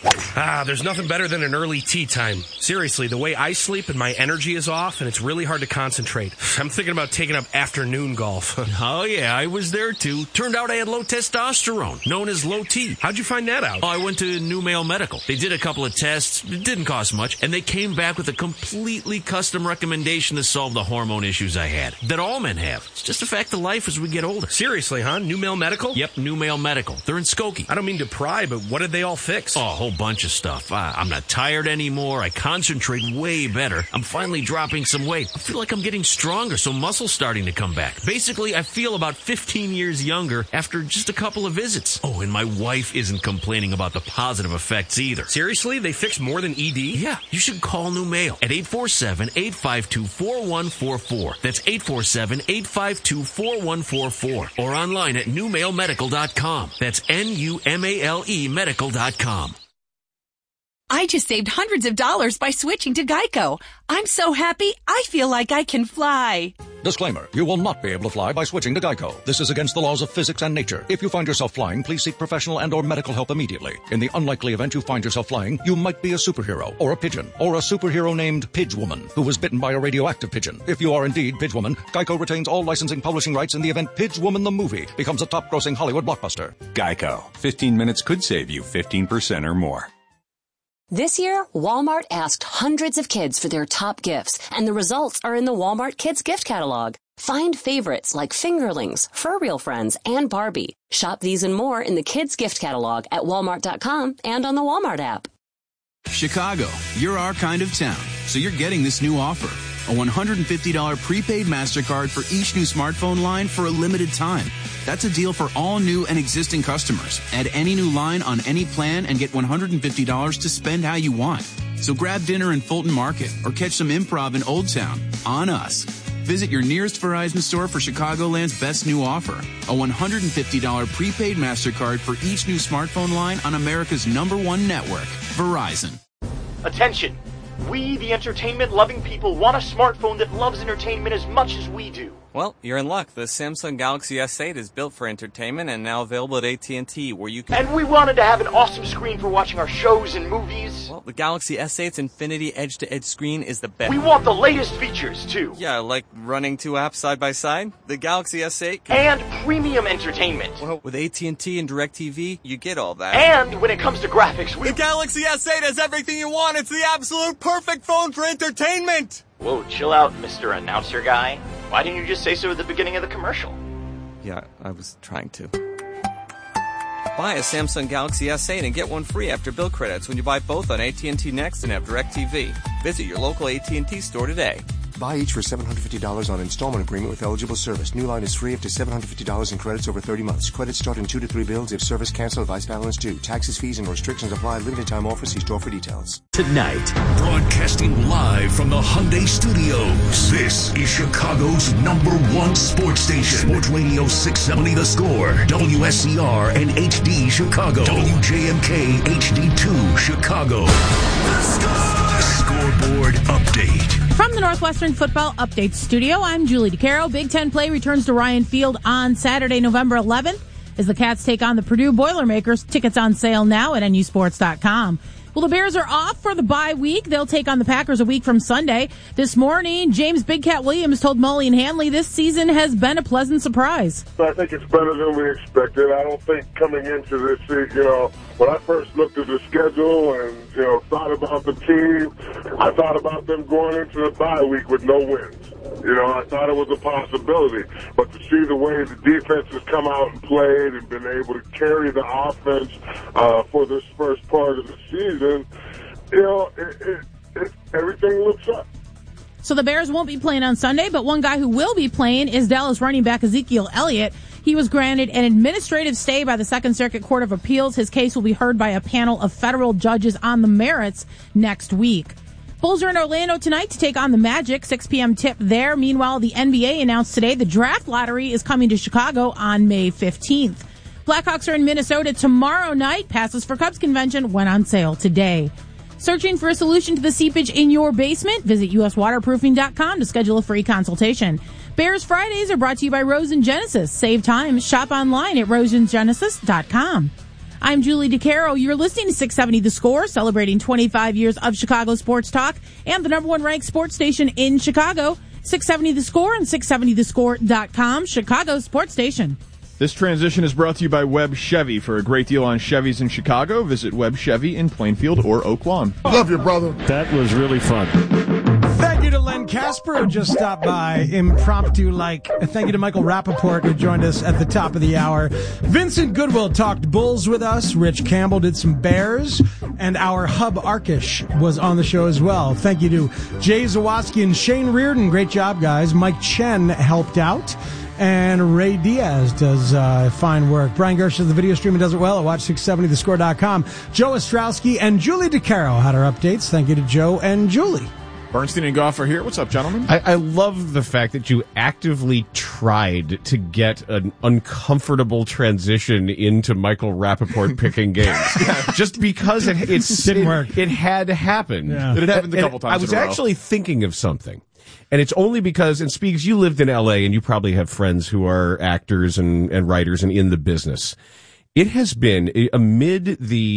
There's nothing better than an early tea time. Seriously, the way I sleep and my energy is off, and it's really hard to concentrate. I'm thinking about taking up afternoon golf. Oh, yeah, I was there, too. Turned out I had low testosterone, known as low T. How'd you find that out? Oh, I went to New Male Medical. They did a couple of tests. It didn't cost much, and they came back with a completely custom recommendation to solve the hormone issues I had, that all men have. It's just a fact of life as we get older. Seriously, huh? New Male Medical? Yep, New Male Medical. They're in Skokie. I don't mean to pry, but what did they all fix? Oh, a whole bunch of stuff. I'm not tired anymore. I concentrate way better. I'm finally dropping some weight. I feel like I'm getting stronger, so muscle's starting to come back. Basically, I feel about 15 years younger after just a couple of visits. Oh, and my wife isn't complaining about the positive effects either. Seriously? They fix more than ED? Yeah, you should call New Male at 847-852-4144. That's 847-852-4144. Or online at newmalemedical.com. That's NUMALE medical.com. I just saved hundreds of dollars by switching to Geico. I'm so happy, I feel like I can fly. Disclaimer, you will not be able to fly by switching to Geico. This is against the laws of physics and nature. If you find yourself flying, please seek professional and or medical help immediately. In the unlikely event you find yourself flying, you might be a superhero, or a pigeon, or a superhero named Pidgewoman, who was bitten by a radioactive pigeon. If you are indeed Pidgewoman, Geico retains all licensing publishing rights in the event Pidgewoman the movie becomes a top-grossing Hollywood blockbuster. Geico. 15 minutes could save you 15% or more. This year, Walmart asked hundreds of kids for their top gifts, and the results are in the Walmart Kids Gift Catalog. Find favorites like Fingerlings, Fur Real Friends, and Barbie. Shop these and more in the Kids Gift Catalog at Walmart.com and on the Walmart app. Chicago, you're our kind of town, so you're getting this new offer. A $150 prepaid MasterCard for each new smartphone line for a limited time. That's a deal for all new and existing customers. Add any new line on any plan and get $150 to spend how you want. So grab dinner in Fulton Market or catch some improv in Old Town on us. Visit your nearest Verizon store for Chicagoland's best new offer. A $150 prepaid MasterCard for each new smartphone line on America's #1 network, Verizon. Attention! We, the entertainment-loving people, want a smartphone that loves entertainment as much as we do. Well, you're in luck. The Samsung Galaxy S8 is built for entertainment and now available at AT&T, where you can... And we wanted to have an awesome screen for watching our shows and movies. Well, the Galaxy S8's Infinity Edge-to-Edge screen is the best. We want the latest features, too. Yeah, like running two apps side by side. The Galaxy S8 can... And premium entertainment. Well, with AT&T and DirecTV, you get all that. And when it comes to graphics, The Galaxy S8 has everything you want. It's the absolute perfect phone for entertainment. Whoa, chill out, Mr. Announcer Guy. Why didn't you just say so at the beginning of the commercial? Yeah, I was trying to. Buy a Samsung Galaxy S8 and get one free after bill credits when you buy both on AT&T Next and have DirecTV. Visit your local AT&T store today. Buy each for $750 on installment agreement with eligible service. New line is free up to $750 in credits over 30 months. Credits start in 2 to 3 bills if service canceled, vice balance due. Taxes, fees, and restrictions apply. Limited time offer. See store for details. Tonight, broadcasting live from the Hyundai Studios. This is Chicago's #1 sports station. Sports Radio 670 The Score. WSCR and HD Chicago. WJMK HD2 Chicago. The Scoreboard Update. From the Northwestern Football Update Studio, I'm Julie DeCaro. Big Ten play returns to Ryan Field on Saturday, November 11th, as the Cats take on the Purdue Boilermakers. Tickets on sale now at NUSports.com. Well, the Bears are off for the bye week. They'll take on the Packers a week from Sunday. This morning, James Big Cat Williams told Mully and Hanley this season has been a pleasant surprise. I think it's better than we expected. I don't think coming into this season, when I first looked at the schedule and, thought about the team, I thought about them going into the bye week with no wins. I thought it was a possibility. But to see the way the defense has come out and played and been able to carry the offense for this first part of the season, everything looks up. So the Bears won't be playing on Sunday, but one guy who will be playing is Dallas running back Ezekiel Elliott. He was granted an administrative stay by the Second Circuit Court of Appeals. His case will be heard by a panel of federal judges on the merits next week. Bulls are in Orlando tonight to take on the Magic, 6 p.m. tip there. Meanwhile, the NBA announced today the draft lottery is coming to Chicago on May 15th. Blackhawks are in Minnesota tomorrow night. Passes for Cubs convention went on sale today. Searching for a solution to the seepage in your basement? Visit uswaterproofing.com to schedule a free consultation. Bears Fridays are brought to you by Rosen Genesis. Save time. Shop online at rosengenesis.com. I'm Julie DeCaro. You're listening to 670 The Score, celebrating 25 years of Chicago sports talk and the number one ranked sports station in Chicago. 670 The Score and 670thescore.com, Chicago sports station. This transition is brought to you by Webb Chevy. For a great deal on Chevys in Chicago, visit Webb Chevy in Plainfield or Oak Lawn. Love you, brother. That was really fun. Thank you to Len Casper, who just stopped by impromptu-like. Thank you to Michael Rappaport, who joined us at the top of the hour. Vincent Goodwill talked Bulls with us. Rich Campbell did some Bears. And our Hub Arkish was on the show as well. Thank you to Jay Zawatsky and Shane Reardon. Great job, guys. Mike Chen helped out. And Ray Diaz does fine work. Brian Gersh does the video stream and does it well at watch670thescore.com. Joe Ostrowski and Julie DeCaro had our updates. Thank you to Joe and Julie. Bernstein and Goff are here. What's up, gentlemen? I love the fact that you actively tried to get an uncomfortable transition into Michael Rappaport picking games. Just because it didn't work. It had to happen. Yeah. It happened a couple times I was in a row. actually thinking of something. And it's only because, and Speaks, you lived in L.A. and you probably have friends who are actors and writers and in the business. It has been, amid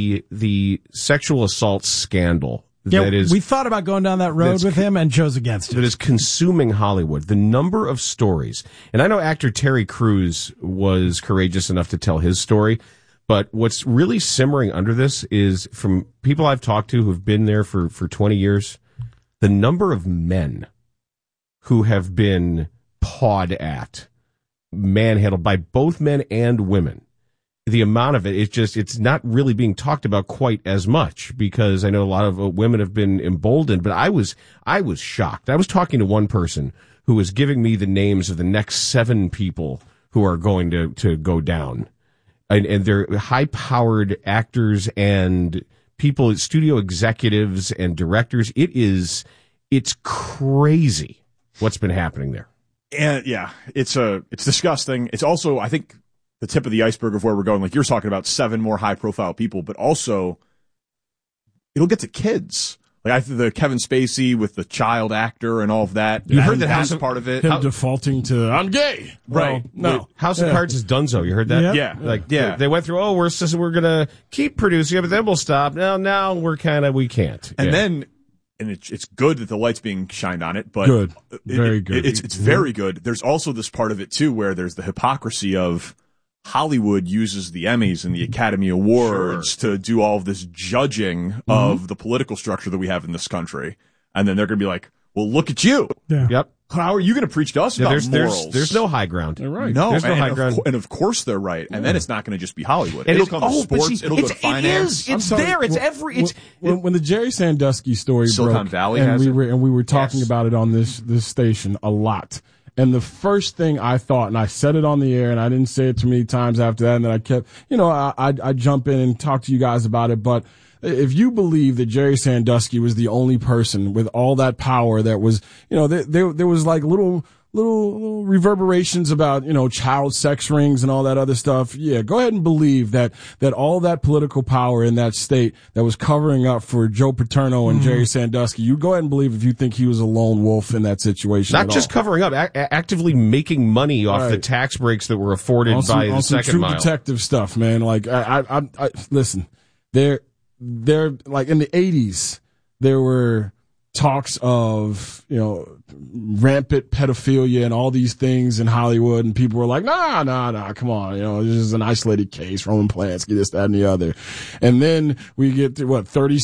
the sexual assault scandal, yeah, we thought about going down that road with him and chose against it. That is consuming Hollywood. The number of stories. And I know actor Terry Crews was courageous enough to tell his story. But what's really simmering under this is, from people I've talked to who've been there for 20 years, the number of men who have been pawed at, manhandled by both men and women. The amount of it's not really being talked about quite as much, because I know a lot of women have been emboldened, but I was shocked. I was talking to one person who was giving me the names of the next 7 people who are going to go down. And they're high-powered actors and people, studio executives and directors. It's crazy what's been happening there. And yeah, it's disgusting. It's also, I think, the tip of the iceberg of where we're going. Like you're talking about 7 more high-profile people, but also it'll get to kids. Like the Kevin Spacey with the child actor and all of that. You heard that House of part of it. Him defaulting to I'm gay. Right. No. House of Cards is donezo. You heard that? Yep. Yeah. They went through, we're gonna keep producing it, but then we'll stop. Now we can't. And then, and it's good that the light's being shined on it, but good. Very good. It's very good. There's also this part of it too where there's the hypocrisy of Hollywood uses the Emmys and the Academy Awards to do all of this judging of the political structure that we have in this country. And then they're going to be like, well, look at you. Yeah. Yep. How are you going to preach to us about morals? There's no high ground. They're right. No, there's no high ground. And of course they're right. And then it's not going to just be Hollywood. And it'll come to sports. It'll go to finance. It's there. When the Jerry Sandusky story Silicon broke, Valley and has we were talking about it on this station a lot. And the first thing I thought, and I said it on the air, and I didn't say it too many times after that, and then I kept, I jump in and talk to you guys about it, but if you believe that Jerry Sandusky was the only person with all that power that was, there was like little reverberations about, child sex rings and all that other stuff. Yeah, go ahead and believe that all that political power in that state that was covering up for Joe Paterno and Jerry Sandusky, you go ahead and believe if you think he was a lone wolf in that situation. Not just covering up, actively making money off the tax breaks that were afforded by the Second Mile. True Detective stuff, man. Like, I listen, they're like in the 80s, there were talks of, rampant pedophilia and all these things in Hollywood, and people were like, nah, come on, this is an isolated case, Roman Polanski, this, that, and the other. And then we get to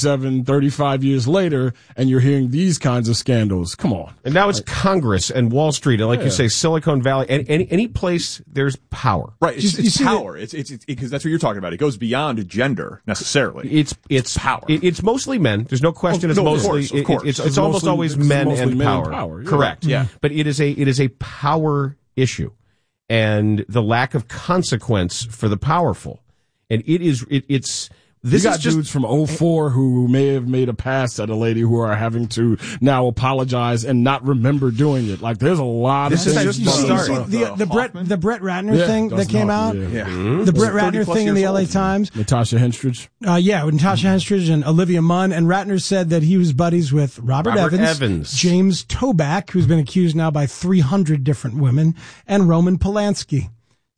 35 years later, and you're hearing these kinds of scandals. Come on. And now it's Congress and Wall Street, and like you say, Silicon Valley, and any place there's power. Right. It's power. It's because that's what you're talking about. It goes beyond gender necessarily. It's power. It's mostly men. There's no question. Of course. It's almost always men and power. Correct. Yeah. But it is a power issue, and the lack of consequence for the powerful. And it's This you got is just dudes from 04 who may have made a pass at a lady who are having to now apologize and not remember doing it. Like, there's a lot of things. just The Brett Ratner thing that came out? Yeah. The Brett Ratner thing in the LA Times. Natasha Henstridge. Natasha Henstridge and Olivia Munn. And Ratner said that he was buddies with Robert Evans, James Toback, who's been accused now by 300 different women, and Roman Polanski.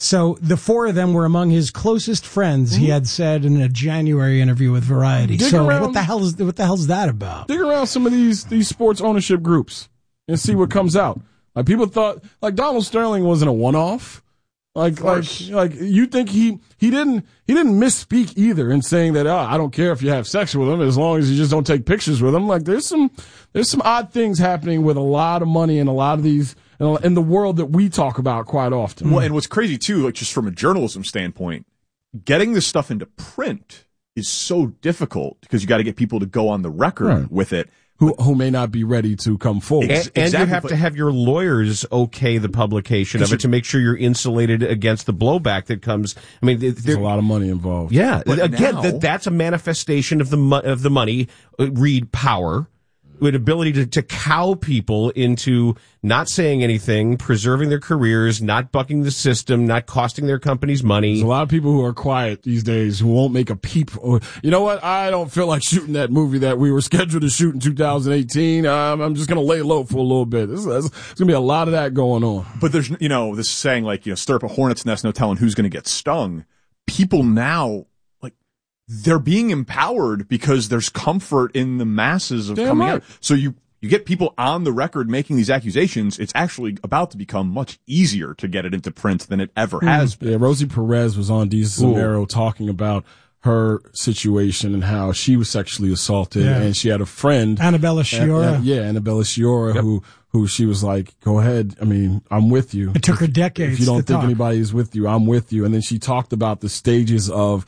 So the four of them were among his closest friends, he had said in a January interview with Variety. What the hell's that about? Dig around some of these sports ownership groups and see what comes out. Like people thought, like Donald Sterling wasn't a one-off. Like you think he didn't misspeak either in saying that I don't care if you have sex with him as long as you just don't take pictures with him. Like there's some odd things happening with a lot of money and a lot of these in the world that we talk about quite often. Well, and what's crazy too, like just from a journalism standpoint, getting this stuff into print is so difficult because you got to get people to go on the record with it. Who may not be ready to come forward. And you have to have your lawyers okay the publication of it to make sure you're insulated against the blowback that comes. I mean, there's a lot of money involved. Yeah. Again, that's a manifestation of the money, read power, with ability to cow people into not saying anything, preserving their careers, not bucking the system, not costing their companies money. There's a lot of people who are quiet these days who won't make a peep. Or, you know what? I don't feel like shooting that movie that we were scheduled to shoot in 2018. I'm just going to lay low for a little bit. There's going to be a lot of that going on. But there's, this saying like, stir up a hornet's nest, no telling who's going to get stung. People now, they're being empowered because there's comfort in the masses of coming out. So you get people on the record making these accusations. It's actually about to become much easier to get it into print than it ever has been. Yeah, Rosie Perez was on Deezus and Mero talking about her situation and how she was sexually assaulted, and she had a friend, Annabella Sciorra. Annabella Sciorra, who she was like, go ahead. I mean, I'm with you. It took her decades. If you don't think talk. anybody is with you, I'm with you. And then she talked about the stages of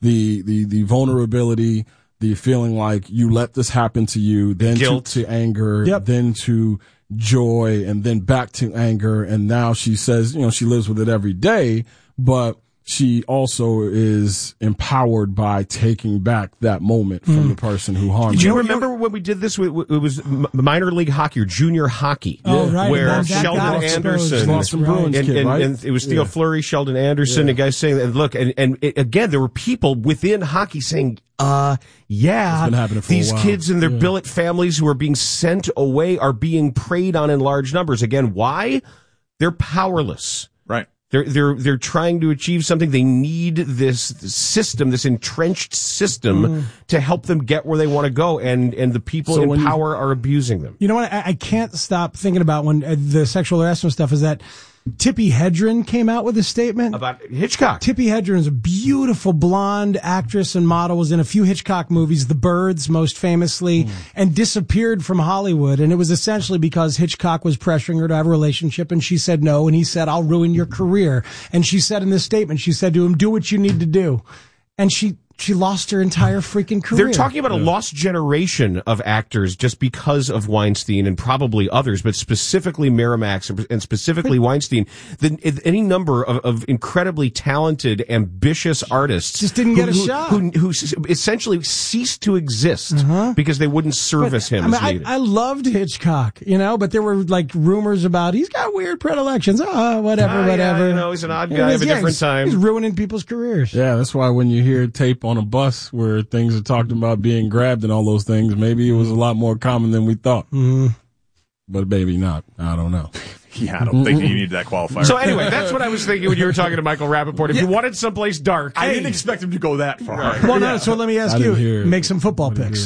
the vulnerability, the feeling like you let this happen to you, then to anger, then to joy, and then back to anger. And now she says, she lives with it every day, but she also is empowered by taking back that moment from the person who harmed her. Do you remember when we did this? It was minor league hockey or junior hockey, where Sheldon Anderson, and it was Theo Fleury, Sheldon Anderson, and guys saying, and look, and again, there were people within hockey saying, these kids and their billet families who are being sent away are being preyed on in large numbers. Again, why? They're powerless. Right. They're trying to achieve something. They need this system, this entrenched system, to help them get where they want to go, and the people in power are abusing them. You know what? I can't stop thinking about when the sexual harassment stuff is that Tippi Hedren came out with a statement about Hitchcock. Tippi Hedren is a beautiful blonde actress and model, was in a few Hitchcock movies, The Birds most famously, and disappeared from Hollywood. And it was essentially because Hitchcock was pressuring her to have a relationship, and she said no, and he said, I'll ruin your career. And she said in this statement, she said to him, do what you need to do. And she lost her entire freaking career. They're talking about a lost generation of actors just because of Weinstein and probably others, but specifically Miramax and specifically Weinstein. Any number of incredibly talented, ambitious artists just didn't get a shot. Who essentially ceased to exist because they wouldn't service him as needed. I loved Hitchcock, but there were like rumors about he's got weird predilections. Whatever. He's an odd guy of a different time. He's ruining people's careers. Yeah, that's why when you hear tape on a bus where things are talking about being grabbed and all those things, maybe it was a lot more common than we thought. But maybe not. I don't know. Yeah, I don't think you need that qualifier. So anyway, that's what I was thinking when you were talking to Michael Rappaport. If you wanted someplace dark. I didn't expect him to go that far. Right. Well, no, so let me ask you, make some football picks.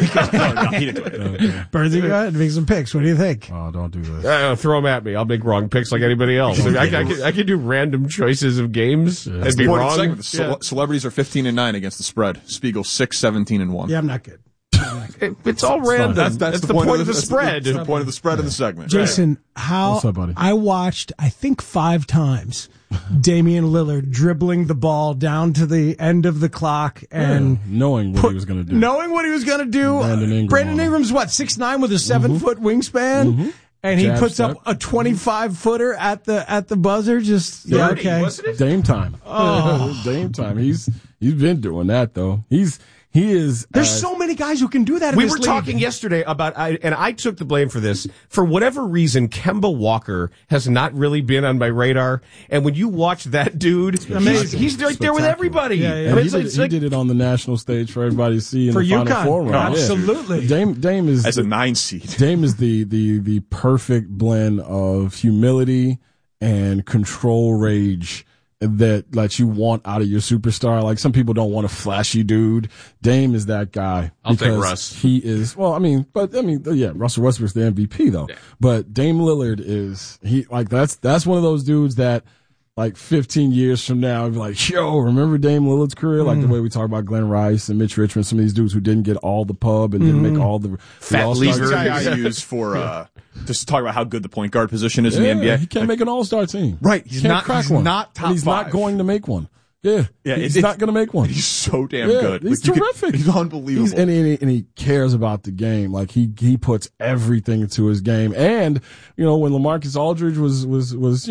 Bernsey, go ahead, make some picks. What do you think? Oh, don't do this. Throw them at me. I'll make wrong picks like anybody else. I can do random choices of games and be wrong. Celebrities are 15-9 against the spread. Spiegel 6-17-1. Yeah, I'm not good. It's all random. That's the point of the spread. That's the point of the spread in the segment. Jason, What's up, buddy? I watched, I think 5 times, Damian Lillard dribbling the ball down to the end of the clock and knowing what he was going to do. Knowing what he was going to do. Brandon Ingram's what, 6'9" with a 7-foot wingspan? And he puts up a 25-footer at the buzzer. Just 30, wasn't it? Dame time. Dame time. He's been doing that though. He is. There's so many guys who can do that. We were talking yesterday about, and I took the blame for this. For whatever reason, Kemba Walker has not really been on my radar. And when you watch that dude, he's right there with everybody. Yeah. He did it on the national stage for everybody to see in the Final Four run. Absolutely. Yeah. Dame is as a 9 seed. Dame is the perfect blend of humility and control rage that you want out of your superstar. Like some people don't want a flashy dude. Dame is that guy. I'll take Russ. He is, yeah, Russell Westbrook's the MVP though. Yeah. But Dame Lillard is, that's one of those dudes that like 15 years from now, I'd be like, yo, remember Dame Lillard's career? Like the way we talk about Glenn Rice and Mitch Richmond, some of these dudes who didn't get all the pub and didn't make all the fat leader. Guy I use for, just to talk about how good the point guard position is in the NBA. He can't make an all-star team. Right. He's not top and he's 5. not going to make one. Yeah. He's not going to make one. He's so damn good. He's terrific. He's unbelievable. And he cares about the game. Like he puts everything into his game. And, when LaMarcus Aldridge was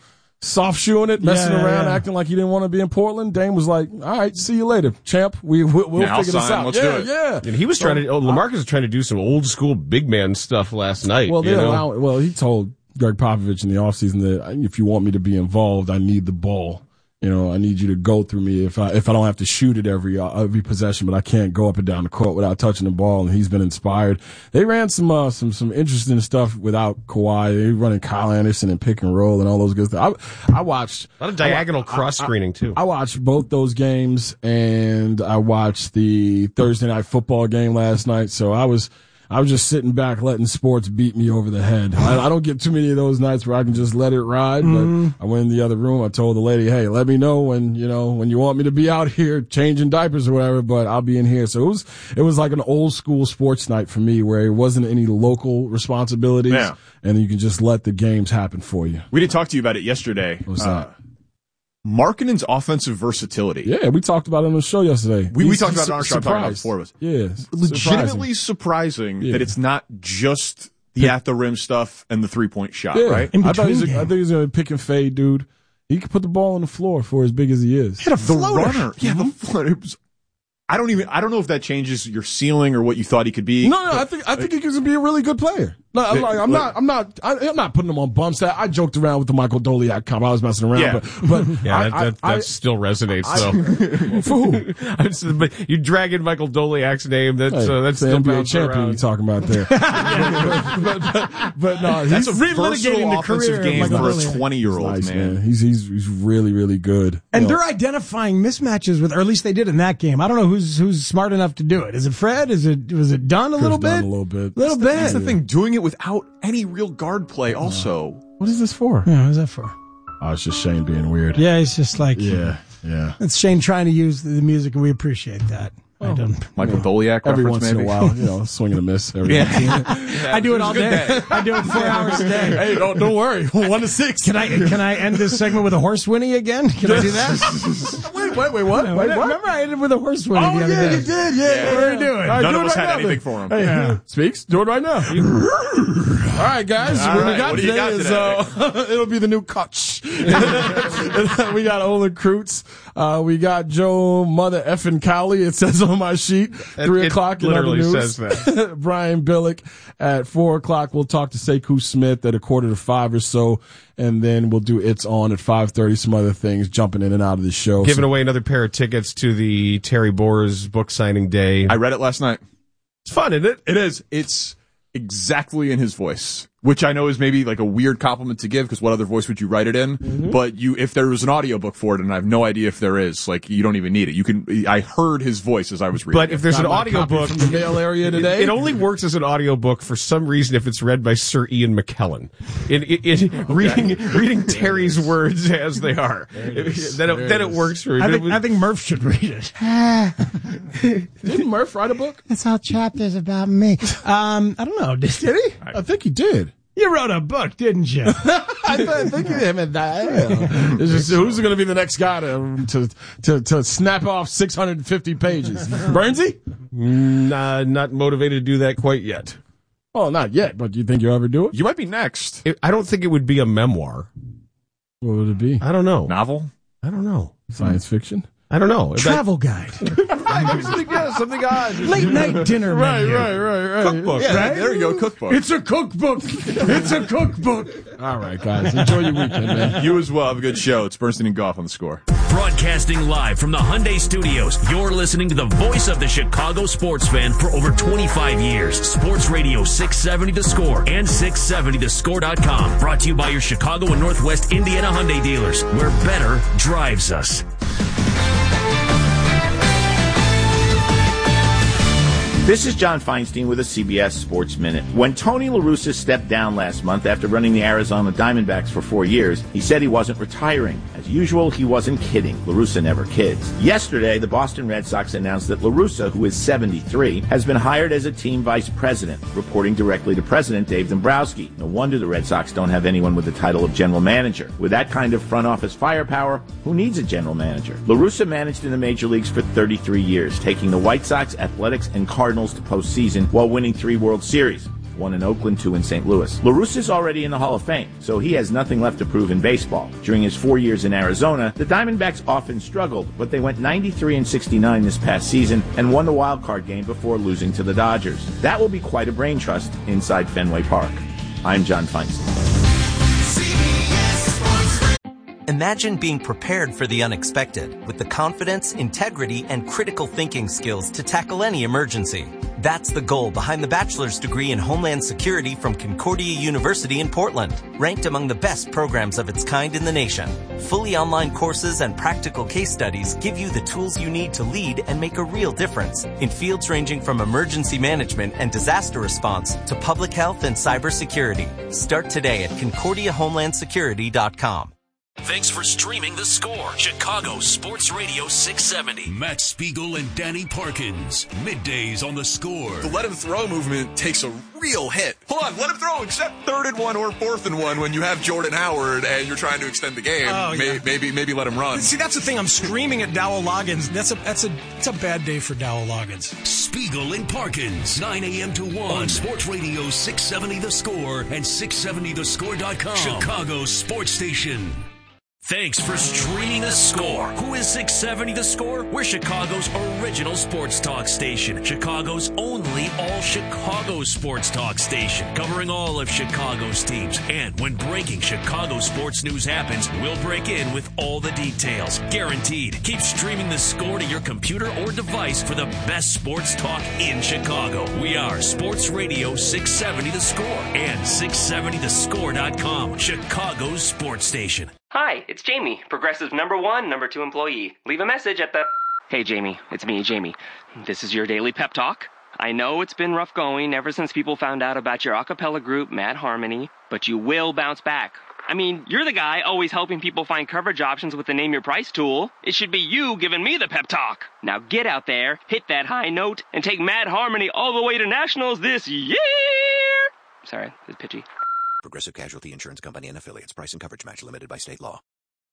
soft shoeing it, messing around, acting like he didn't want to be in Portland, Dame was like, all right, see you later, champ. We'll figure this out. Let's do it. Yeah. And he was LaMarcus was trying to do some old school big man stuff last night. Well, he told Greg Popovich in the offseason that if you want me to be involved, I need the ball. I need you to go through me if I don't have to shoot it every possession, but I can't go up and down the court without touching the ball. And he's been inspired. They ran some interesting stuff without Kawhi. They were running Kyle Anderson and pick and roll and all those good stuff. I watched a lot of diagonal cross screening too. I watched both those games and I watched the Thursday night football game last night. So I was just sitting back letting sports beat me over the head. I don't get too many of those nights where I can just let it ride, but I went in the other room. I told the lady, hey, let me know when you want me to be out here changing diapers or whatever, but I'll be in here. So it was like an old school sports night for me where it wasn't any local responsibilities and you can just let the games happen for you. We did talk to you about it yesterday. What was that? Markkanen's offensive versatility. Yeah, we talked about it on the show yesterday. We talked about it on our show. Talking about before us. Yeah, legitimately surprising that it's not just the at the rim stuff and the 3-point shot. Right? I think he's a pick and fade dude. He can put the ball on the floor for as big as he is. He had a floater. The runner. Yeah, the floater. I don't know if that changes your ceiling or what you thought he could be. No, I think he could be a really good player. No, I'm not putting him on bumps. I joked around with the Michael Doliak comp. I was messing around, but that still resonates though. For who? But you drag in Michael Doliak's name. That's the still NBA champion you're talking about there. but no, that's he's a versatile offensive game for a 20-year-old nice, man. He's really, really good. And they're identifying mismatches or at least they did in that game. I don't know who's smart enough to do it. Is it Fred? Was it Dunn a little bit? A little bit. That's the thing. Doing it without any real guard play also. What is this for? Yeah, what is that for? Oh, it's just Shane being weird. Yeah, he's just like... Yeah. It's Shane trying to use the music, and we appreciate that. Michael Doliak every once in a while, swing and a miss. I do it all day. I do it 4 hours a day. Hey, don't worry. 1 to 6. Can I end this segment with a horse whinny again? Can I do that? Wait, what? Remember I ended with a horse whinny the other day. You did. Yeah. What are we doing? None of us had anything for him. Hey, Speaks. Do it right now. All right, guys. What we got today is it'll be the new coach. We got Olin Kreutz. We got Joe Mother Effin Cowley. It says on my sheet. 3 o'clock. It literally says that. Brian Billick at 4 o'clock. We'll talk to Sekou Smith at 4:45 or so, and then we'll do It's On at 5:30. Some other things jumping in and out of the show. Giving away another pair of tickets to the Terry Boers book signing day. I read it last night. It's fun, isn't it? It is. It's exactly in his voice, which I know is maybe like a weird compliment to give because what other voice would you write it in? Mm-hmm. But if there was an audiobook for it, and I have no idea if there is, you don't even need it. I heard his voice as I was reading. But if there's an audiobook from the mail area today, it only works as an audiobook for some reason if it's read by Sir Ian McKellen. Reading Terry's words as they are. Then it works for me. I think Murph should read it. Didn't Murph write a book? It's all chapters about me. I don't know. Did he? I think he did. You wrote a book, didn't you? I think him and who's going to be the next guy to snap off 650 pages? Bernsey? Not motivated to do that quite yet. Well, not yet, but do you think you'll ever do it? You might be next. I don't think it would be a memoir. What would it be? I don't know. Novel? I don't know. Science fiction? I don't know. Travel guide. Something odd. Late night dinner menu. Right. Cookbook. Yeah, right? There you go, cookbook. It's a cookbook. It's a cookbook. All right, guys. Enjoy your weekend, man. You as well. Have a good show. It's Bernstein and Goff on The Score. Broadcasting live from the Hyundai Studios, you're listening to the voice of the Chicago sports fan for over 25 years. Sports Radio 670 The Score and 670thescore.com. Brought to you by your Chicago and Northwest Indiana Hyundai dealers, where better drives us. This is John Feinstein with a CBS Sports Minute. When Tony La Russa stepped down last month after running the Arizona Diamondbacks for 4 years, he said he wasn't retiring. As usual, he wasn't kidding. La Russa never kids. Yesterday, the Boston Red Sox announced that La Russa, who is 73, has been hired as a team vice president, reporting directly to President Dave Dombrowski. No wonder the Red Sox don't have anyone with the title of general manager. With that kind of front office firepower, who needs a general manager? La Russa managed in the major leagues for 33 years, taking the White Sox, Athletics, and Cardinals to postseason while winning 3 World Series. 1 in Oakland, 2 in St. Louis. La Russa's already in the Hall of Fame, so he has nothing left to prove in baseball. During his 4 years in Arizona, the Diamondbacks often struggled, but they went 93-69 this past season and won the wild card game before losing to the Dodgers. That will be quite a brain trust inside Fenway Park. I'm John Feinstein. Imagine being prepared for the unexpected with the confidence, integrity, and critical thinking skills to tackle any emergency. That's the goal behind the bachelor's degree in Homeland Security from Concordia University in Portland, ranked among the best programs of its kind in the nation. Fully online courses and practical case studies give you the tools you need to lead and make a real difference in fields ranging from emergency management and disaster response to public health and cybersecurity. Start today at ConcordiaHomelandSecurity.com. Thanks for streaming The Score, Chicago Sports Radio 670. Matt Spiegel and Danny Parkins, middays on The Score. The let him throw movement takes a real hit. Hold on, let him throw except 3rd and 1 or 4th and 1 when you have Jordan Howard and you're trying to extend the game. Oh, yeah. Maybe let him run. See, that's the thing. I'm screaming at Dowell Loggins. It's a bad day for Dowell Loggins. Spiegel and Parkins, 9 a.m. to 1 on Sports Radio 670 The Score and 670thescore.com. Chicago Sports Station. Thanks for streaming The Score. Who is 670 The Score? We're Chicago's original sports talk station. Chicago's only all-Chicago sports talk station. Covering all of Chicago's teams. And when breaking Chicago sports news happens, we'll break in with all the details. Guaranteed. Keep streaming The Score to your computer or device for the best sports talk in Chicago. We are Sports Radio 670 The Score and 670thescore.com. Chicago's sports station. Hi, it's Jamie, Progressive #1, #2 employee. Leave a message at the... Hey, Jamie, it's me, Jamie. This is your daily pep talk. I know it's been rough going ever since people found out about your a cappella group, Mad Harmony, but you will bounce back. I mean, you're the guy always helping people find coverage options with the Name Your Price tool. It should be you giving me the pep talk. Now get out there, hit that high note, and take Mad Harmony all the way to nationals this year! Sorry, it's pitchy. Progressive Casualty Insurance Company and Affiliates. Price and coverage match limited by state law.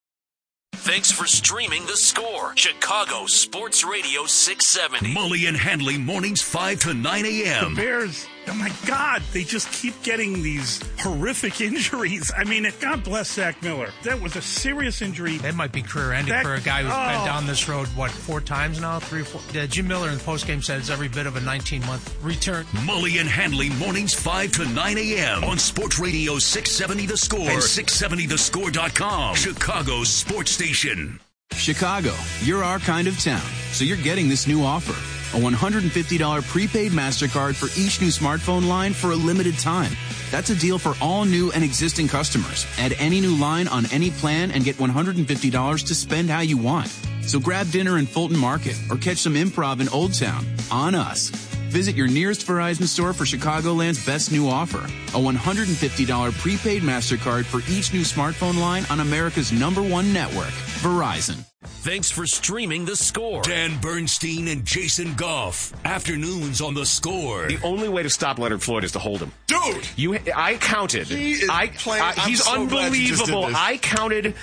Thanks for streaming The Score, Chicago Sports Radio 670. Mully and Handley, mornings 5 to 9 a.m. The Bears, oh my God, they just keep getting these horrific injuries. I mean, God bless Zach Miller. That was a serious injury. That might be career-ending for a guy who's been down this road, 4 times now? 3 or 4? Jim Miller in the postgame said it's every bit of a 19-month return. Mully and Handley, mornings 5 to 9 a.m. on Sports Radio 670 The Score and 670thescore.com. Chicago's sports station. Chicago, you're our kind of town, so you're getting this new offer. A $150 prepaid MasterCard for each new smartphone line for a limited time. That's a deal for all new and existing customers. Add any new line on any plan and get $150 to spend how you want. So grab dinner in Fulton Market or catch some improv in Old Town on us. Visit your nearest Verizon store for Chicagoland's best new offer. A $150 prepaid MasterCard for each new smartphone line on America's #1 network, Verizon. Thanks for streaming The Score. Dan Bernstein and Jason Goff. Afternoons on The Score. The only way to stop Leonard Floyd is to hold him. Dude! I counted. He's so unbelievable. I counted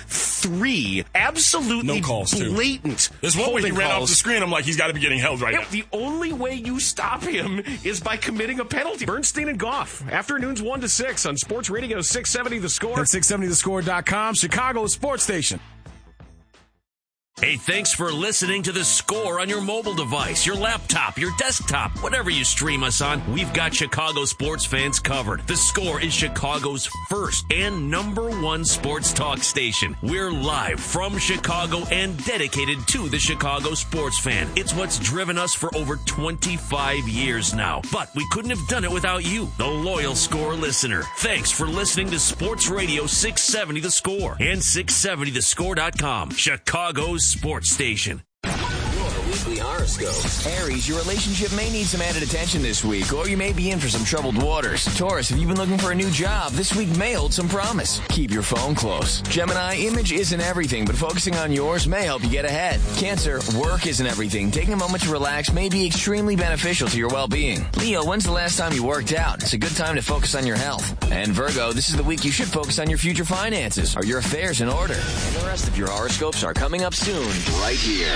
3 absolutely blatant. There's one where he ran off the calls. screen. I'm like, he's got to be getting held right now. The only way you stop him is by committing a penalty. Bernstein and Goff. Afternoons 1 to 6 on Sports Radio 670 The Score. At 670thescore.com, Chicago's sports station. Hey, thanks for listening to The Score on your mobile device, your laptop, your desktop, whatever you stream us on. We've got Chicago sports fans covered. The Score is Chicago's first and #1 sports talk station. We're live from Chicago and dedicated to the Chicago sports fan. It's what's driven us for over 25 years now. But we couldn't have done it without you, the loyal Score listener. Thanks for listening to Sports Radio 670 The Score and 670thescore.com, Chicago's sports station. Weekly horoscope. Aries, your relationship may need some added attention this week, or you may be in for some troubled waters. Taurus, if you've been looking for a new job, this week may hold some promise. Keep your phone close. Gemini, image isn't everything, but focusing on yours may help you get ahead. Cancer, work isn't everything. Taking a moment to relax may be extremely beneficial to your well-being. Leo, when's the last time you worked out? It's a good time to focus on your health. And Virgo, this is the week you should focus on your future finances. Are your affairs in order? And the rest of your horoscopes are coming up soon, right here.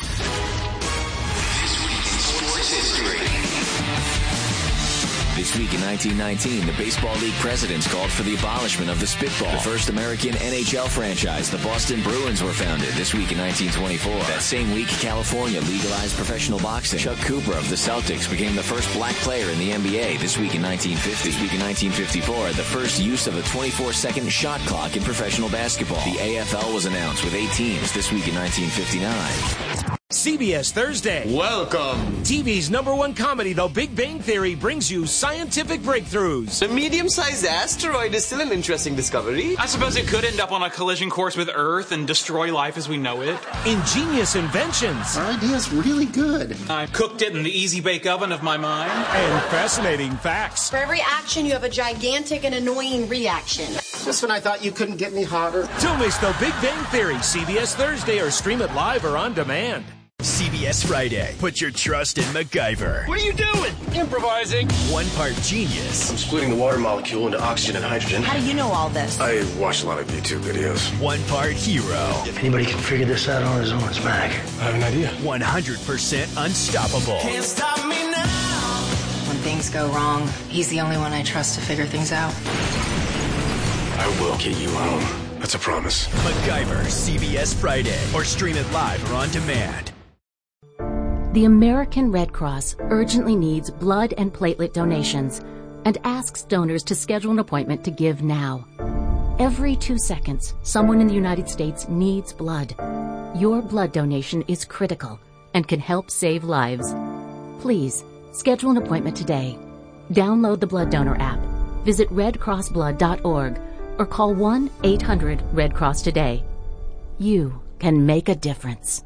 This week in 1919, the Baseball League presidents called for the abolishment of the spitball. The first American NHL franchise, the Boston Bruins, were founded this week in 1924. That same week, California legalized professional boxing. Chuck Cooper of the Celtics became the first black player in the NBA this week in 1950. This week in 1954, the first use of a 24-second shot clock in professional basketball. The AFL was announced with 8 teams this week in 1959. CBS Thursday. Welcome. TV's #1 comedy, The Big Bang Theory, brings you scientific breakthroughs. The medium-sized asteroid is still an interesting discovery. I suppose it could end up on a collision course with Earth and destroy life as we know it. Ingenious inventions. Our idea's really good. I cooked it in the easy bake oven of my mind. And fascinating facts. For every action, you have a gigantic and annoying reaction. Just when I thought you couldn't get me hotter. Don't miss The Big Bang Theory, CBS Thursday, or stream it live or on demand. CBS Friday. Put your trust in MacGyver. What are you doing? Improvising. One part genius. I'm splitting the water molecule into oxygen and hydrogen. How do you know all this? I watch a lot of YouTube videos. One part hero. If anybody can figure this out on his own, it's Mac. I have an idea. 100% unstoppable. Can't stop me now. When things go wrong, he's the only one I trust to figure things out. I will get you home. That's a promise. MacGyver, CBS Friday. Or stream it live or on demand. The American Red Cross urgently needs blood and platelet donations and asks donors to schedule an appointment to give now. Every 2 seconds, someone in the United States needs blood. Your blood donation is critical and can help save lives. Please, schedule an appointment today. Download the Blood Donor app, visit redcrossblood.org, or call 1-800-RED-CROSS today. You can make a difference.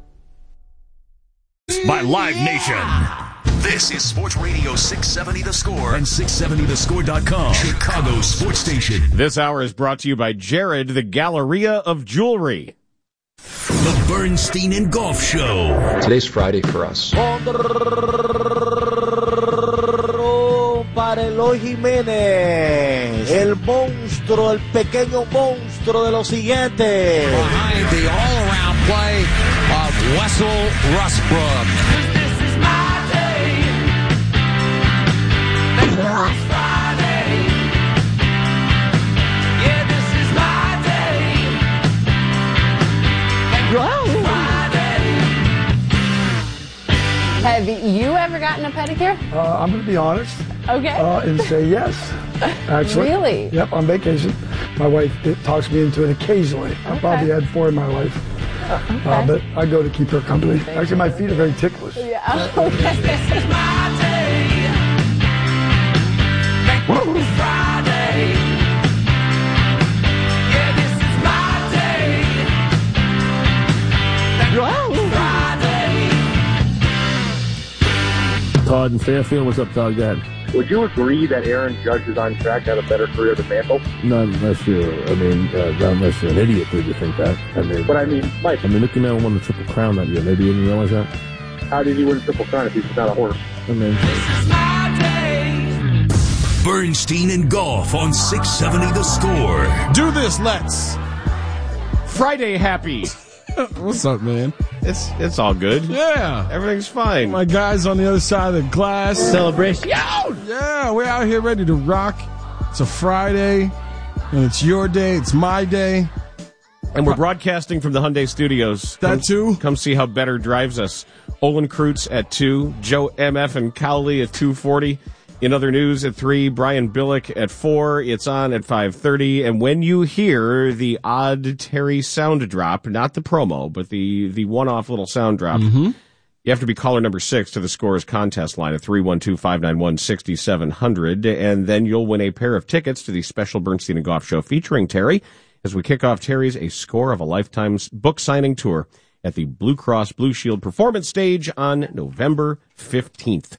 By Live Nation. This is Sports Radio 670 The Score and 670thescore.com, Chicago sports station. This hour is brought to you by Jared, the Galleria of Jewelry. The Bernstein and Golf Show. Today's Friday for us. Para Eloy Jiménez, el monstruo, el pequeño monstruo de los Gigantes. Behind the all-around play of Wessel Westbrook. This is my day. It's Friday. Yeah, this is my day. Whoa. Have you ever gotten a pedicure? I'm going to be honest. Okay. And say yes. Actually. Really? Yep, on vacation. My wife talks me into it occasionally. Okay. I probably had 4 in my life. Okay. But I go to keep her company. Actually, my feet are very ticklish. Yeah. Okay. This is my day. It's Friday. Yeah, this is my day. Wow. Todd in Fairfield. What's up, Todd? Go ahead. Would you agree that Aaron Judge is on track to have a better career than Mantle? Not unless you're, not unless you're an idiot, do you think that? But I mean, Mike. Mickey Mantle won the Triple Crown that year. Maybe you didn't realize that? How did he win Triple Crown if he's not a horse? Bernstein and Golf on 670 The Score. Do this, let's. Friday happy. What's up, man? It's all good. Yeah. Everything's fine. My guys on the other side of the glass. Celebration. Yeah, we're out here ready to rock. It's a Friday, and it's your day. It's my day. And we're broadcasting from the Hyundai Studios. That too? Come see how Better drives us. Olin Kreutz at 2, Joe M.F. and Cowley at 2:40. In other news at 3, Brian Billick at 4. It's on at 5:30. And when you hear the odd Terry sound drop, not the promo, but the one-off little sound drop, you have to be caller number 6 to the Scores contest line at 312-591-6700. And then you'll win a pair of tickets to the special Bernstein and Goff show featuring Terry as we kick off Terry's A Score of a Lifetime book signing tour at the Blue Cross Blue Shield Performance Stage on November 15th.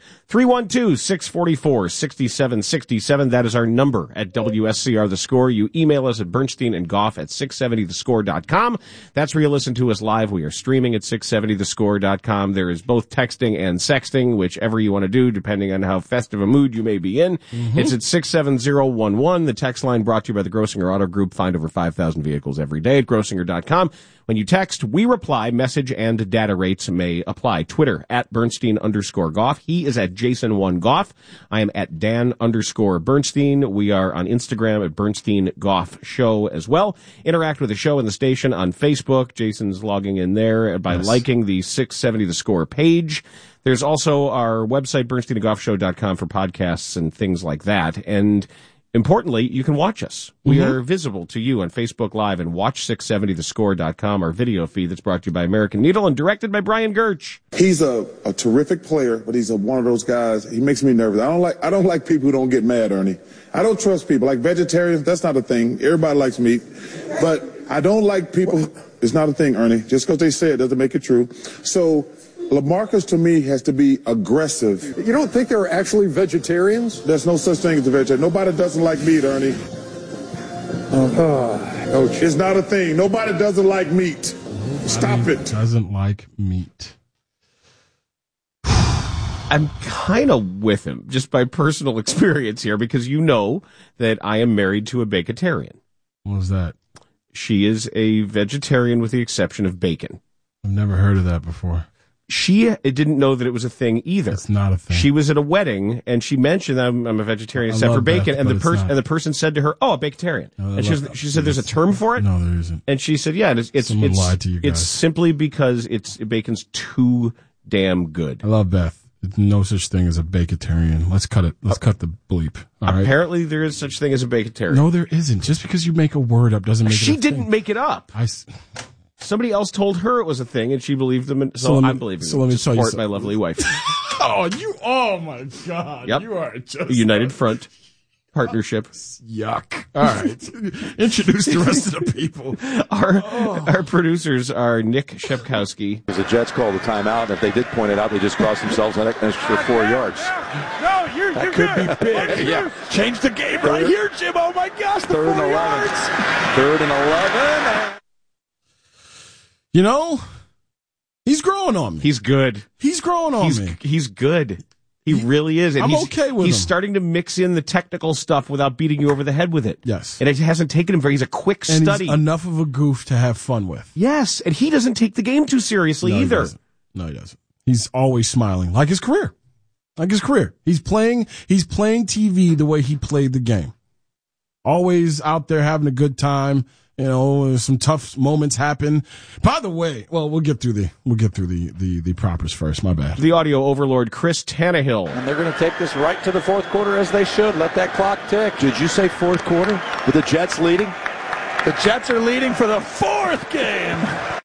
312-644-6767. That is our number at WSCR The Score. You email us at bernsteinandgoff at 670thescore.com. That's where you listen to us live. We are streaming at 670thescore.com. There is both texting and sexting, whichever you want to do, depending on how festive a mood you may be in. It's at 67011. The text line brought to you by the Grossinger Auto Group. Find over 5,000 vehicles every day at grossinger.com. When you text, we reply. Message and data rates may apply. Twitter at Bernstein_Goff. He is at Jason1Goff. I am at Dan_Bernstein. We are on Instagram at Bernstein Goff Show as well. Interact with the show and the station on Facebook. Jason's logging in there by liking the 670 The Score page. There's also our website, bernsteinandgoffshow.com, for podcasts and things like that. And importantly, you can watch us. We are visible to you on Facebook Live and watch670thescore.com, our video feed that's brought to you by American Needle and directed by Brian Gertsch. He's a terrific player, but he's one of those guys. He makes me nervous. I don't like people who don't get mad, Ernie. I don't trust people. Like vegetarians, that's not a thing. Everybody likes meat. But I don't like people. It's not a thing, Ernie. Just because they say it doesn't make it true. So LaMarcus, to me, has to be aggressive. You don't think there are actually vegetarians? There's no such thing as a vegetarian. Nobody doesn't like meat, Ernie. It's not a thing. Nobody doesn't like meat. Stop it. Doesn't like meat. I'm kind of with him, just by personal experience here, because you know that I am married to a bacatarian. What was that? She is a vegetarian with the exception of bacon. I've never heard of that before. She didn't know that it was a thing either. It's not a thing. She was at a wedding and she mentioned I'm a vegetarian except for bacon, and the person said to her, "Oh, a bacatarian." And she said, "There's a term for it?" No, there isn't. And she said, "Yeah, it's lied to you guys. It's simply because bacon's too damn good." I love Beth. No such thing as a bacatarian. Let's cut it. Let's cut the bleep. All right? Apparently, there is such thing as a bacatarian. No, there isn't. Just because you make a word up doesn't make it a thing. She didn't make it up. Somebody else told her it was a thing, and she believed them. And so I'm believing them. Let me to support my lovely wife. Oh my God! Yep. You are just a united front partnership. Yuck! All right, introduce the rest of the people. Our producers are Nick Shepkowski. The Jets called the timeout, and if they did point it out, they just cost themselves an extra 4 yards. That could be big. Yeah, change the game right here, Jim. Oh my gosh, the 4 yards. 3rd and 11. You know, he's growing on me. He's good. He's growing on me. He's good. He really is. And I'm okay with him. He's starting to mix in the technical stuff without beating you over the head with it. Yes. And it hasn't taken him he's a quick study. He's enough of a goof to have fun with. Yes. And he doesn't take the game too seriously either. No, he doesn't. He's always smiling. Like his career. He's playing TV the way he played the game. Always out there having a good time. You know, some tough moments happen. By the way, well, we'll get through the propers first. My bad. The audio overlord, Chris Tannehill. And they're going to take this right to the fourth quarter as they should. Let that clock tick. Did you say fourth quarter? With the Jets leading? The Jets are leading for the 4th game.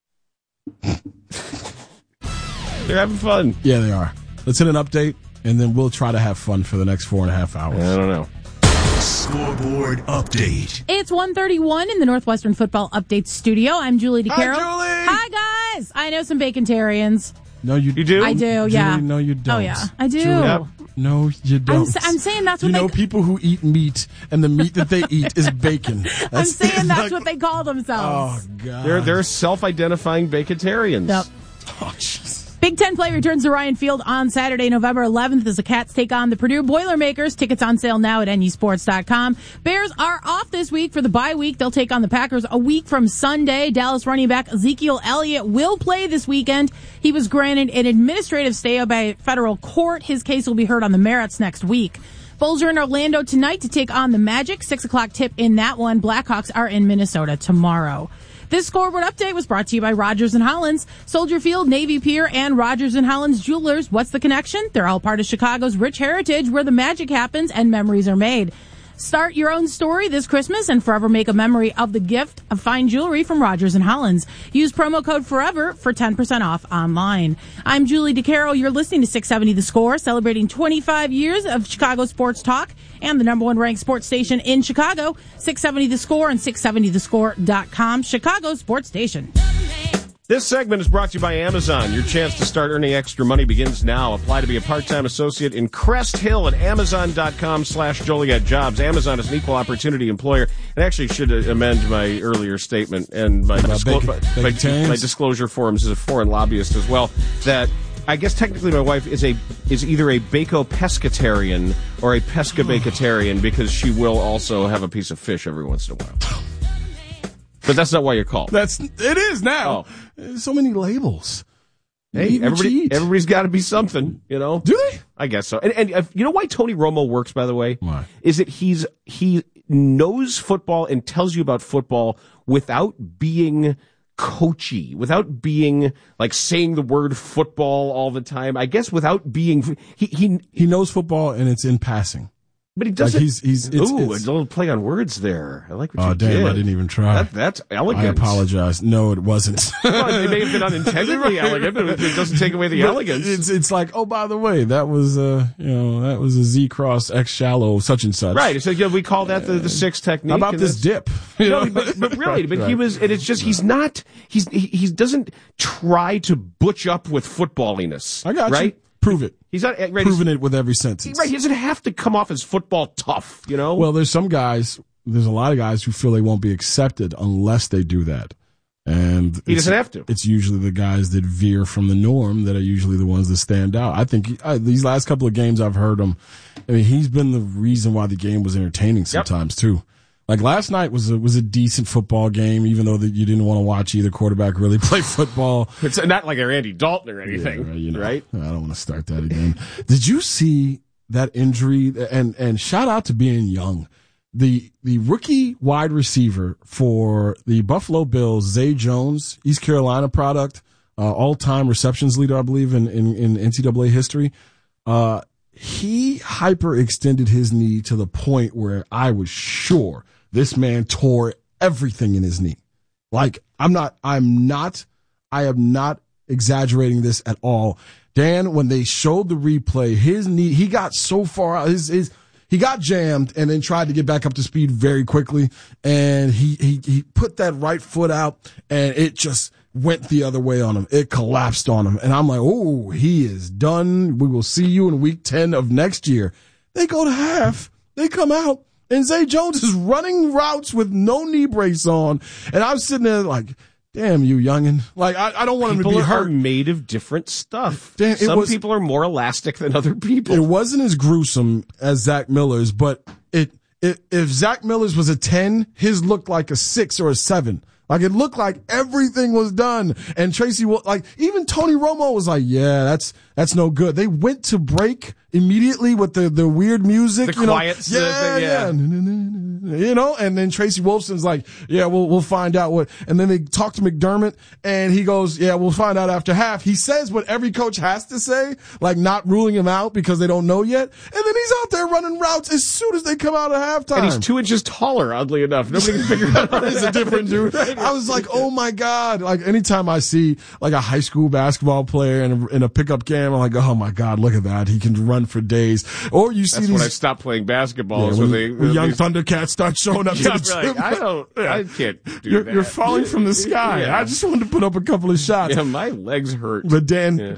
They're having fun. Yeah, they are. Let's hit an update, and then we'll try to have fun for the next 4.5 hours. I don't know. Scoreboard update. It's 1:31 in the Northwestern Football Update studio. I'm Julie DeCaro. Hi, Julie. Hi, guys. I know some bacantarians. No, you do? I do, yeah. Julie, no, you don't. Oh, yeah. I do. Julie, no, you don't. I'm saying that's what you know people who eat meat, and the meat that they eat is bacon. I'm saying that's what they call themselves. Oh, God. They're self-identifying bacatarians. Yep. Oh, jeez. Big Ten play returns to Ryan Field on Saturday, November 11th as the Cats take on the Purdue Boilermakers. Tickets on sale now at NUSports.com. Bears are off this week for the bye week. They'll take on the Packers a week from Sunday. Dallas running back Ezekiel Elliott will play this weekend. He was granted an administrative stay by federal court. His case will be heard on the merits next week. Bulls are in Orlando tonight to take on the Magic. 6 o'clock tip in that one. Blackhawks are in Minnesota tomorrow. This scoreboard update was brought to you by Rogers & Hollins, Soldier Field, Navy Pier, and Rogers & Hollins Jewelers. What's the connection? They're all part of Chicago's rich heritage where the magic happens and memories are made. Start your own story this Christmas and forever make a memory of the gift of fine jewelry from Rogers & Hollins. Use promo code FOREVER for 10% off online. I'm Julie DeCaro. You're listening to 670 The Score, celebrating 25 years of Chicago sports talk and the number one ranked sports station in Chicago, 670 The Score and 670thescore.com, Chicago sports station. This segment is brought to you by Amazon. Your chance to start earning extra money begins now. Apply to be a part-time associate in Crest Hill at Amazon.com/Joliet Jobs. Amazon is an equal opportunity employer. And I actually should amend my earlier statement and my disclosure forms as a foreign lobbyist as well, that I guess technically my wife is either a bako-pescatarian or a pesca-bacatarian because she will also have a piece of fish every once in a while. But that's not why you're called. It is now. Oh. So many labels. Hey, everybody's got to be something, you know? Do they? I guess so. And you know why Tony Romo works, by the way? Why? Is that he knows football and tells you about football without being coachy, without being like saying the word football all the time. I guess without being he knows football and it's in passing. But he doesn't. Like it's a little play on words there. I like what you did. Oh, damn, I didn't even try. That's elegant. I apologize. No, it wasn't. Well, it may have been unintentionally elegant, but it doesn't take away the elegance. It's like, oh, by the way, that was a Z-cross X shallow such and such. Right. So we call that the six technique. How about this dip? No, but really, right. He was, and it's just, he doesn't try to butch up with footballiness. I got you. Right? Prove it. He's not right, proving it with every sentence. Right. He doesn't have to come off as football tough, you know? Well, there's a lot of guys who feel they won't be accepted unless they do that. And he doesn't have to. It's usually the guys that veer from the norm that are usually the ones that stand out. I think these last couple of games I've heard him. I mean, he's been the reason why the game was entertaining sometimes too. Like last night was a decent football game, even though you didn't want to watch either quarterback really play football. It's not like Andy Dalton or anything, yeah, right? I don't want to start that again. Did you see that injury? And shout out to being young. The rookie wide receiver for the Buffalo Bills, Zay Jones, East Carolina product, all-time receptions leader, I believe, in NCAA history. He hyperextended his knee to the point where I was sure this man tore everything in his knee. Like, I am not exaggerating this at all. Dan, when they showed the replay, his knee, he got so far out, he got jammed and then tried to get back up to speed very quickly. And he put that right foot out and it just went the other way on him. It collapsed on him. And I'm like, oh, he is done. We will see you in week 10 of next year. They go to half. They come out. And Zay Jones is running routes with no knee brace on. And I'm sitting there like, damn you, youngin'. Like, I don't want him to be hurt. People are made of different stuff. Dan, Some people are more elastic than other people. It wasn't as gruesome as Zach Miller's, but if Zach Miller's was a 10, his looked like a 6 or a 7. Like, it looked like everything was done. And Tracy, even Tony Romo was like, yeah, that's no good. They went to break immediately with the weird music. The quiet. Yeah. You know, and then Tracy Wolfson's like, yeah, we'll find out what, and then they talk to McDermott and he goes, yeah, we'll find out after half. He says what every coach has to say, like not ruling him out because they don't know yet. And then he's out there running routes as soon as they come out of halftime. And he's 2 inches taller, oddly enough. Nobody can figure out what he's a different dude. I was like, oh my God. Like anytime I see like a high school basketball player in a pickup game, I'm like, oh my God, look at that. He can run for days. Or you see That's when I stopped playing basketball. Yeah, when young Thundercats start showing up to the gym. I can't do that. You're falling from the sky. Yeah. I just wanted to put up a couple of shots. Yeah, my legs hurt. But Dan,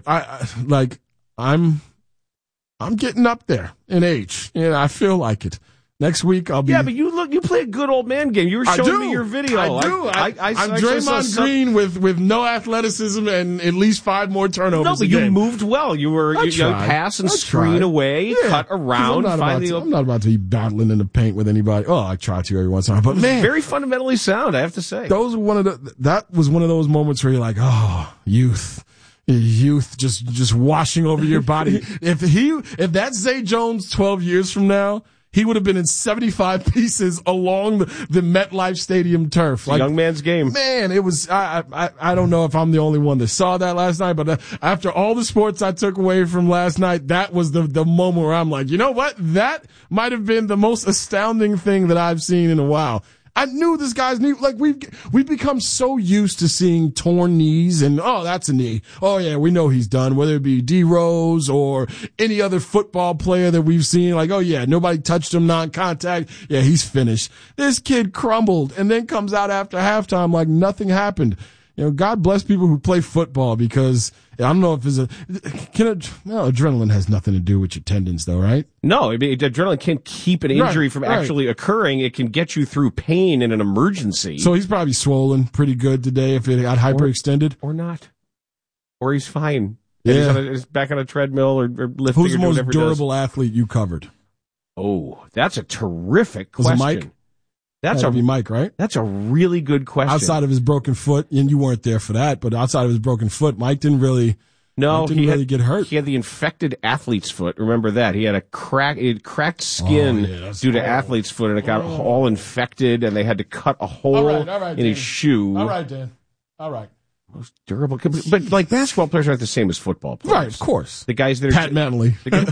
I'm getting up there in age. Yeah, I feel like it. Next week I'll be. Yeah, but you play a good old man game. You were showing me your video. I do. I'm Draymond Green with no athleticism and at least 5 more turnovers. No, but you moved well. You pass and screen away, cut around. I'm not about to be battling in the paint with anybody. Oh, I try to every once in a while, but man, very fundamentally sound, I have to say. That was one of those moments where you're like, oh, youth just washing over your body. If that's Zay Jones 12 years from now, he would have been in 75 pieces along the MetLife Stadium turf. Like, young man's game. Man, it was, I don't know if I'm the only one that saw that last night, but after all the sports I took away from last night, that was the moment where I'm like, you know what? That might have been the most astounding thing that I've seen in a while. I knew this guy's knee, like we've become so used to seeing torn knees and, oh, that's a knee. Oh yeah, we know he's done, whether it be D Rose or any other football player that we've seen, like, oh yeah, nobody touched him, non-contact. Yeah, he's finished. This kid crumbled and then comes out after halftime like nothing happened. You know, God bless people who play football, because I don't know if adrenaline has nothing to do with your tendons though, right? No, I mean, adrenaline can't keep an injury from actually occurring. It can get you through pain in an emergency. So he's probably swollen pretty good today if it got hyperextended. Or not. Or he's fine. Yeah. He's back on a treadmill or lifting. Who's the most durable athlete you covered? Oh, that's a terrific question. Was it Mike? That'd be Mike, right? That's a really good question. Outside of his broken foot, and you weren't there for that, but outside of his broken foot, Mike didn't really get hurt. He had the infected athlete's foot. Remember that. He had cracked skin due to athlete's foot, and it got all infected, and they had to cut a hole in his shoe. All right, Dan. All right. Most durable, but like basketball players aren't the same as football players. Right, of course. The guys that are Pat Manley,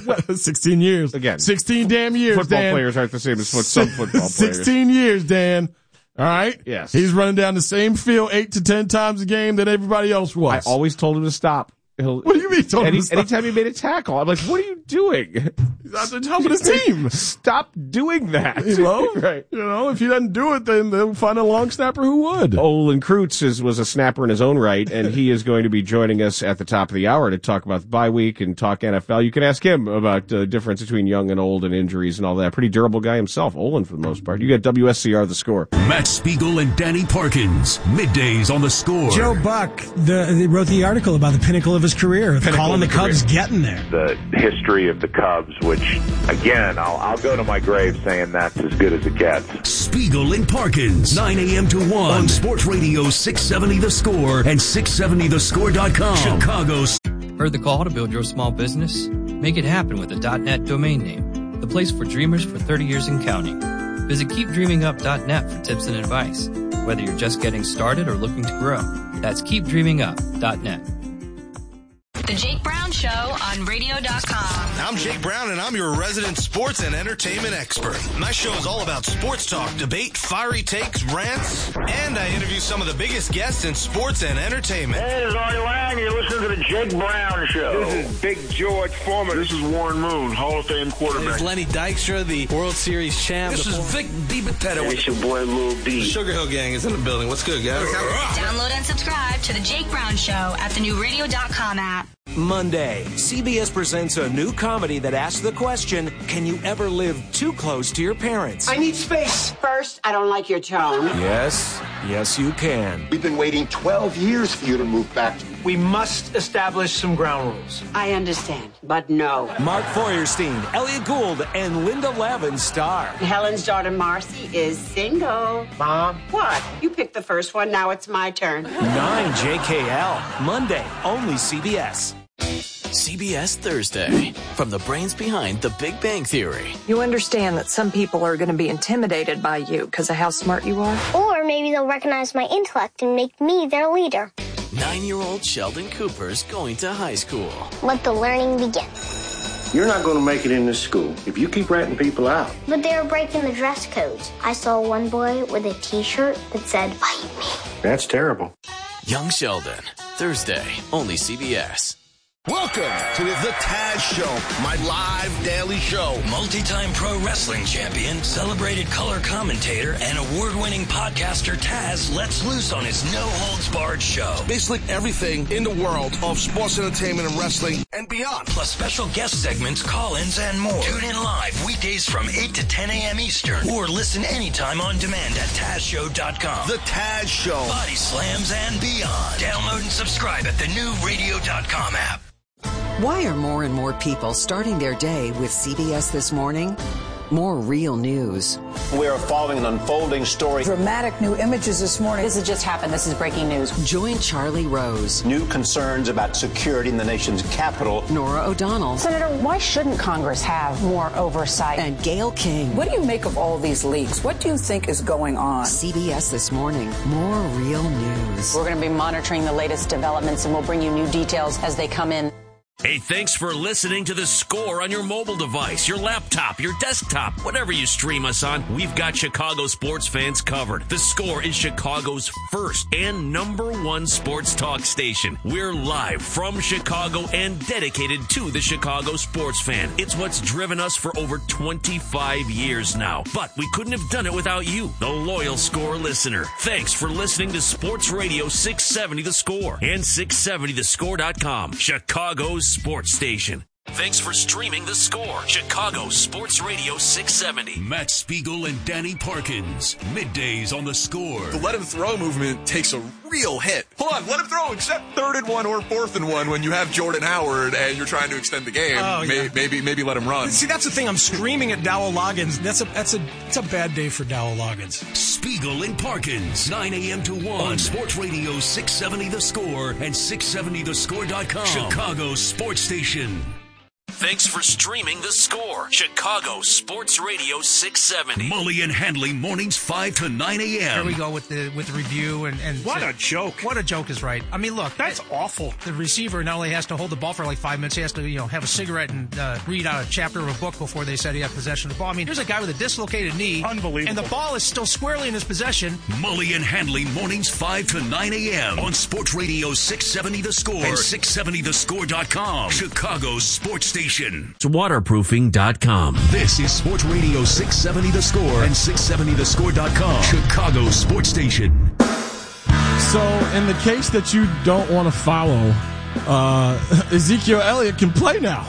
16 years again, 16 damn years. Football Dan. players aren't the same as some football players. 16 years, Dan. All right. Yes, he's running down the same field 8 to 10 times a game that everybody else was. I always told him to stop. What do you mean? Anytime he made a tackle, I'm like, "What are you doing? He's out there helping his team. Stop doing that." Right. You know, if he doesn't do it, then they'll find a long snapper who would. Olin Kreutz was a snapper in his own right, and he is going to be joining us at the top of the hour to talk about the bye week and talk NFL. You can ask him about the difference between young and old and injuries and all that. Pretty durable guy himself, Olin, for the most part. You got WSCR The Score. Matt Spiegel and Danny Parkins, middays on The Score. Joe Buck wrote the article about the pinnacle of his career, calling the Cubs getting there. The history of the Cubs, which, again, I'll go to my grave saying that's as good as it gets. Spiegel and Parkins, 9 a.m. to 1 on Sports Radio 670 The Score and 670thescore.com. Chicago's. Heard the call to build your small business? Make it happen with a .net domain name, the place for dreamers for 30 years and counting. Visit keepdreamingup.net for tips and advice, whether you're just getting started or looking to grow. That's keepdreamingup.net. The Jake Brown Show on radio.com. I'm Jake Brown, and I'm your resident sports and entertainment expert. My show is all about sports talk, debate, fiery takes, rants, and I interview some of the biggest guests in sports and entertainment. Hey, this is Artie Lang. You're listening to the Jake Brown Show. This is Big George Foreman. This is Warren Moon, Hall of Fame quarterback. This is Lenny Dykstra, the World Series champ. This is Vic DiBattista. It's your boy Lil D. The Sugar Hill Gang is in the building. What's good, guys? Download and subscribe to the Jake Brown Show at the new radio.com app. Monday, CBS presents a new comedy that asks the question, can you ever live too close to your parents? I need space. First, I don't like your tone. Yes, you can. We've been waiting 12 years for you to move back. We must establish some ground rules. I understand, but no. Mark Feuerstein, Elliot Gould, and Linda Lavin star. Helen's daughter Marcy is single. Mom? What? You picked the first one, now it's my turn. 9 JKL, Monday, only CBS. CBS Thursday, from the brains behind The Big Bang Theory. You understand that some people are going to be intimidated by you because of how smart you are? Or maybe they'll recognize my intellect and make me their leader. 9-year-old Sheldon Cooper's going to high school. Let the learning begin. You're not going to make it in this school if you keep ratting people out. But they were breaking the dress codes. I saw one boy with a t-shirt that said, "Bite me." That's terrible. Young Sheldon, Thursday, only CBS. Welcome to the Taz Show, my live daily show. Multi-time pro wrestling champion, celebrated color commentator, and award-winning podcaster Taz lets loose on his no-holds-barred show. Basically everything in the world of sports entertainment and wrestling and beyond. Plus special guest segments, call-ins, and more. Tune in live weekdays from 8 to 10 a.m. Eastern. Or listen anytime on demand at TazShow.com. The Taz Show. Body slams and beyond. Download and subscribe at the new radio.com app. Why are more and more people starting their day with CBS This Morning? More real news, We're following an unfolding story. Dramatic new images this morning. This has just happened. This is breaking news. Join Charlie Rose, New concerns about security in the nation's capital. Nora O'Donnell, Senator, why shouldn't Congress have more oversight? and Gayle King. What do you make of all these leaks? What do you think is going on? CBS This Morning. More real news. We're going to be monitoring the latest developments, and we'll bring you new details as they come in. Hey, thanks for listening to The Score on your mobile device, your laptop, your desktop, whatever you stream us on. We've got Chicago sports fans covered. The Score is Chicago's first and #1 sports talk station. We're live from Chicago and dedicated to the Chicago sports fan. It's what's driven us for over 25 years now. But we couldn't have done it without you, the loyal Score listener. Thanks for listening to Sports Radio 670 The Score and 670thescore.com. Chicago's sports station. Thanks for streaming The Score, Chicago Sports Radio 670. Matt Spiegel and Danny Parkins, middays on The Score. The let him throw movement takes a real hit. Hold on, let him throw except 3rd and 1 or 4th and 1 when you have Jordan Howard and you're trying to extend the game. Oh, yeah. Maybe let him run. See, that's the thing. I'm screaming at Dowell Loggins. It's a bad day for Dowell Loggins. Spiegel and Parkins, 9 a.m. to 1 on Sports Radio 670 The Score and 670thescore.com. Chicago sports station. Thanks for streaming The Score, Chicago Sports Radio 670. Mully and Handley, mornings 5 to 9 a.m. Here we go with the review and What a joke. What a joke is right. I mean, look, That's awful. the receiver not only has to hold the ball for like 5 minutes, he has to have a cigarette and read out a chapter of a book before they said he had possession of the ball. I mean, here's a guy with a dislocated knee, Unbelievable. and the ball is still squarely in his possession. Mully and Handley, mornings 5 to 9 a.m. on Sports Radio 670 The Score and 670thescore.com. Chicago's sports station. It's waterproofing.com. This is Sports Radio 670 The Score and 670thescore.com. Chicago's sports station. So, in the case that you don't want to follow, Ezekiel Elliott can play now.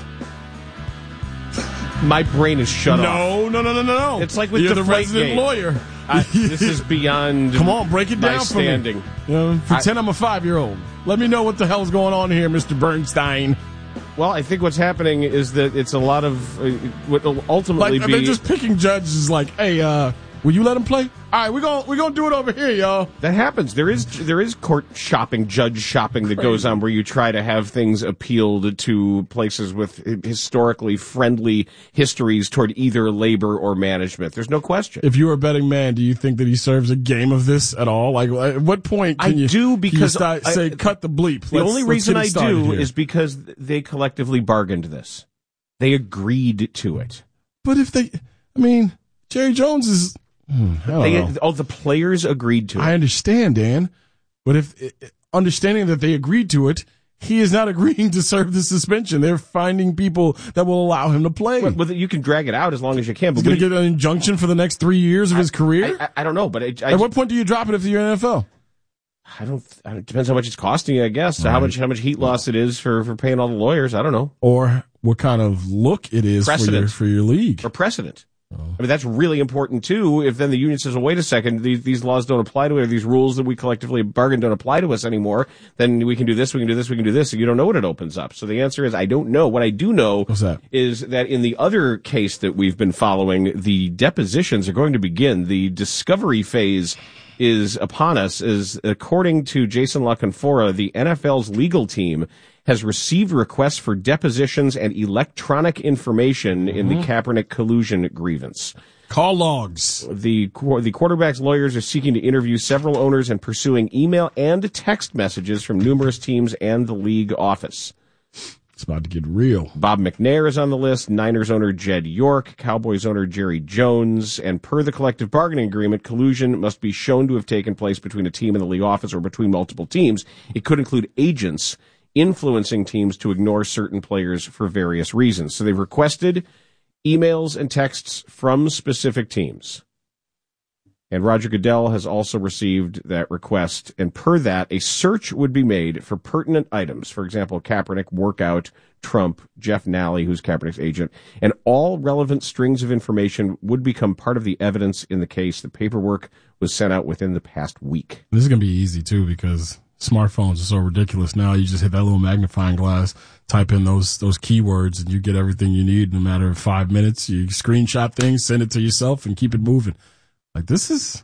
My brain is shut off. No. It's like with You're the Deflategate. resident lawyer. This is beyond. Come on, break it down my for me. standing. Pretend I'm a 5-year-old. Let me know what the hell's going on here, Mr. Bernstein. Well, I think what's happening is that it's a lot of what will ultimately be. They're just picking judges like, hey, will you let him play? All right, we're gonna do it over here, y'all. That happens. There is court shopping, judge shopping that goes on where you try to have things appealed to places with historically friendly histories toward either labor or management. There's no question. If you were a betting man, do you think that he serves a game of this at all? Like, at what point can you say cut the bleep? The only reason I do is because they collectively bargained this. They agreed to it. But if Jerry Jones is. The players agreed to it. I understand, Dan, but if understanding that they agreed to it, he is not agreeing to serve the suspension. They're finding people that will allow him to play. Well, you can drag it out as long as you can. But he's going to get an injunction for the next 3 years of his career? I don't know, but at what point do you drop it if you're NFL? It depends how much it's costing you, I guess. Right. How much heat loss it is for paying all the lawyers. I don't know. Or what kind of look it is for your league. Or precedent. I mean, that's really important, too. If then the union says, well, wait a second, these laws don't apply to it, or these rules that we collectively bargained don't apply to us anymore, then we can do this, we can do this, we can do this, and you don't know what it opens up. So the answer is, I don't know. What I do know is that in the other case that we've been following, the depositions are going to begin. The discovery phase is upon us, as according to Jason La Canfora, the NFL's legal team has received requests for depositions and electronic information in the Kaepernick collusion grievance. Call logs. The quarterback's lawyers are seeking to interview several owners and pursuing email and text messages from numerous teams and the league office. It's about to get real. Bob McNair is on the list, Niners owner Jed York, Cowboys owner Jerry Jones, and per the collective bargaining agreement, collusion must be shown to have taken place between a team and the league office or between multiple teams. It could include agents influencing teams to ignore certain players for various reasons. So they've requested emails and texts from specific teams. And Roger Goodell has also received that request, and per that, a search would be made for pertinent items. For example, Kaepernick, workout, Trump, Jeff Nally, who's Kaepernick's agent, and all relevant strings of information would become part of the evidence in the case. The paperwork was sent out within the past week. This is going to be easy, too, because Smartphones are so ridiculous now. You just hit that little magnifying glass, type in those keywords, and you get everything you need in a matter of 5 minutes. You screenshot things, send it to yourself, and keep it moving. Like, this is...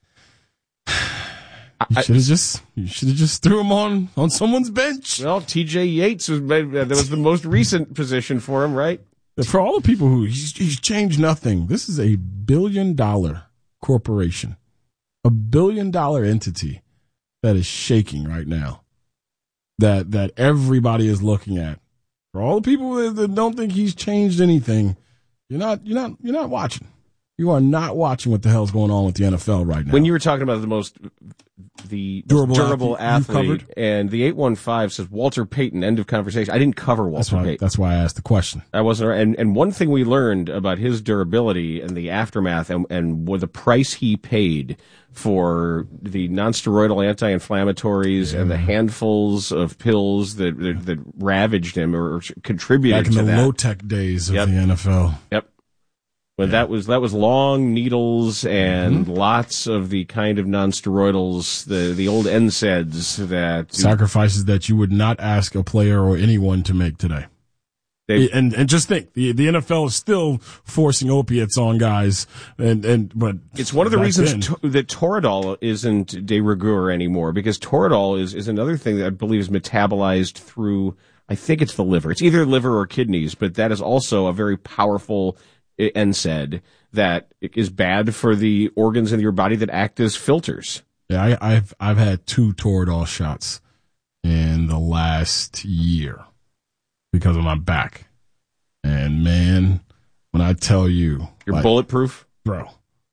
You should have just threw him on someone's bench. Well, TJ Yates that was the most recent position for him, right? For all the people who he's changed nothing. This is a $1 billion corporation, $1 billion entity that is shaking right now. That everybody is looking at. For all the people that don't think he's changed anything, you're not watching. You are not watching what the hell's going on with the NFL right now. When you were talking about the most durable athlete, and the 815 says Walter Payton, end of conversation. I didn't cover Walter Payton. That's why I asked the question. I wasn't, and one thing we learned about his durability and the aftermath and what the price he paid for the nonsteroidal anti-inflammatories and the handfuls of pills that ravaged him or contributed to that. Back in the low-tech days of the NFL. Yep. When that was long needles and lots of the kind of nonsteroidals, the old NSAIDs that sacrifices that you would not ask a player or anyone to make today. And just think, the NFL is still forcing opiates on guys, but it's one of the reasons that Toradol isn't de rigueur anymore, because Toradol is another thing that I believe is metabolized through, I think it's the liver. It's either liver or kidneys, but that is also a very powerful NSAID that is bad for the organs in your body that act as filters. Yeah, I've had 2 Toradol shots in the last year because of my back. And man, when I tell you, you're bulletproof, bro.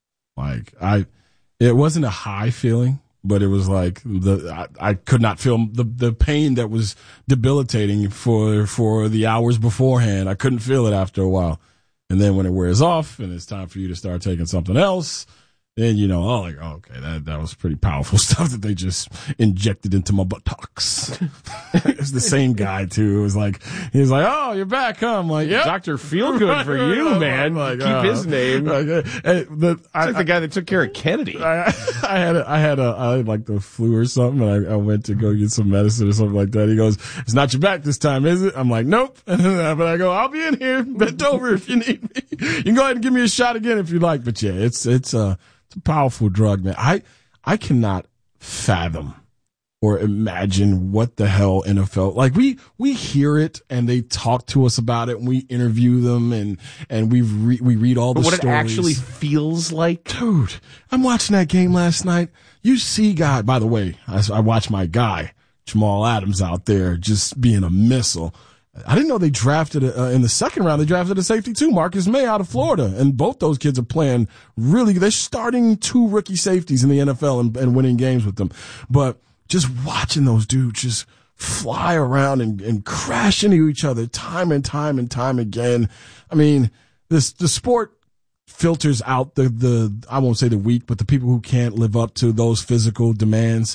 It wasn't a high feeling, but it was like I could not feel the pain that was debilitating for the hours beforehand. I couldn't feel it after a while. And then when it wears off and it's time for you to start taking something else, then okay, that was pretty powerful stuff that they just injected into my buttocks. It's the same guy too. It was like, he was like, "Oh, you're back, huh?" I'm like, "Yeah, Dr. Feelgood for you, man." Keep his name. It's like the guy that took care of Kennedy. I had like the flu or something, and I went to go get some medicine or something like that. He goes, "It's not your back this time, is it?" I'm like, "Nope." But I go, "I'll be in here, bent over if you need me. You can go ahead and give me a shot again if you like." But yeah, it's a powerful drug, man. I cannot fathom or imagine what the hell NFL, like we hear it and they talk to us about it and we interview them and we read all the stories. What it actually feels like. Dude, I'm watching that game last night. You see by the way, I watched my guy, Jamal Adams, out there just being a missile. I didn't know they drafted in the second round. They drafted a safety too, Marcus May out of Florida, and both those kids are playing really. They're starting 2 rookie safeties in the NFL and winning games with them. But just watching those dudes just fly around and crash into each other time and time and time again. I mean, the sport filters out the I won't say the weak, but the people who can't live up to those physical demands.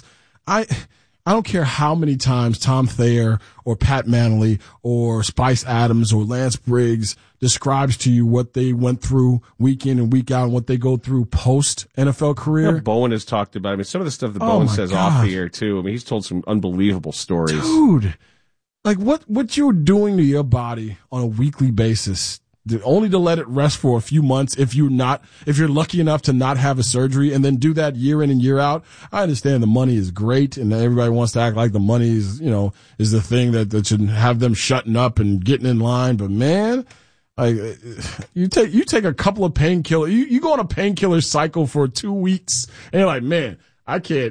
I don't care how many times Tom Thayer or Pat Manley or Spice Adams or Lance Briggs describes to you what they went through week in and week out and what they go through post NFL career. Yeah, Bowen has talked about. I mean, some of the stuff that Bowen says off the air too. I mean, he's told some unbelievable stories. Dude, like what you're doing to your body on a weekly basis, only to let it rest for a few months if you're lucky enough to not have a surgery and then do that year in and year out. I understand the money is great and everybody wants to act like the money is, is the thing that should have them shutting up and getting in line. But man, like you take a couple of painkillers, you go on a painkiller cycle for 2 weeks and you're like, man, I can't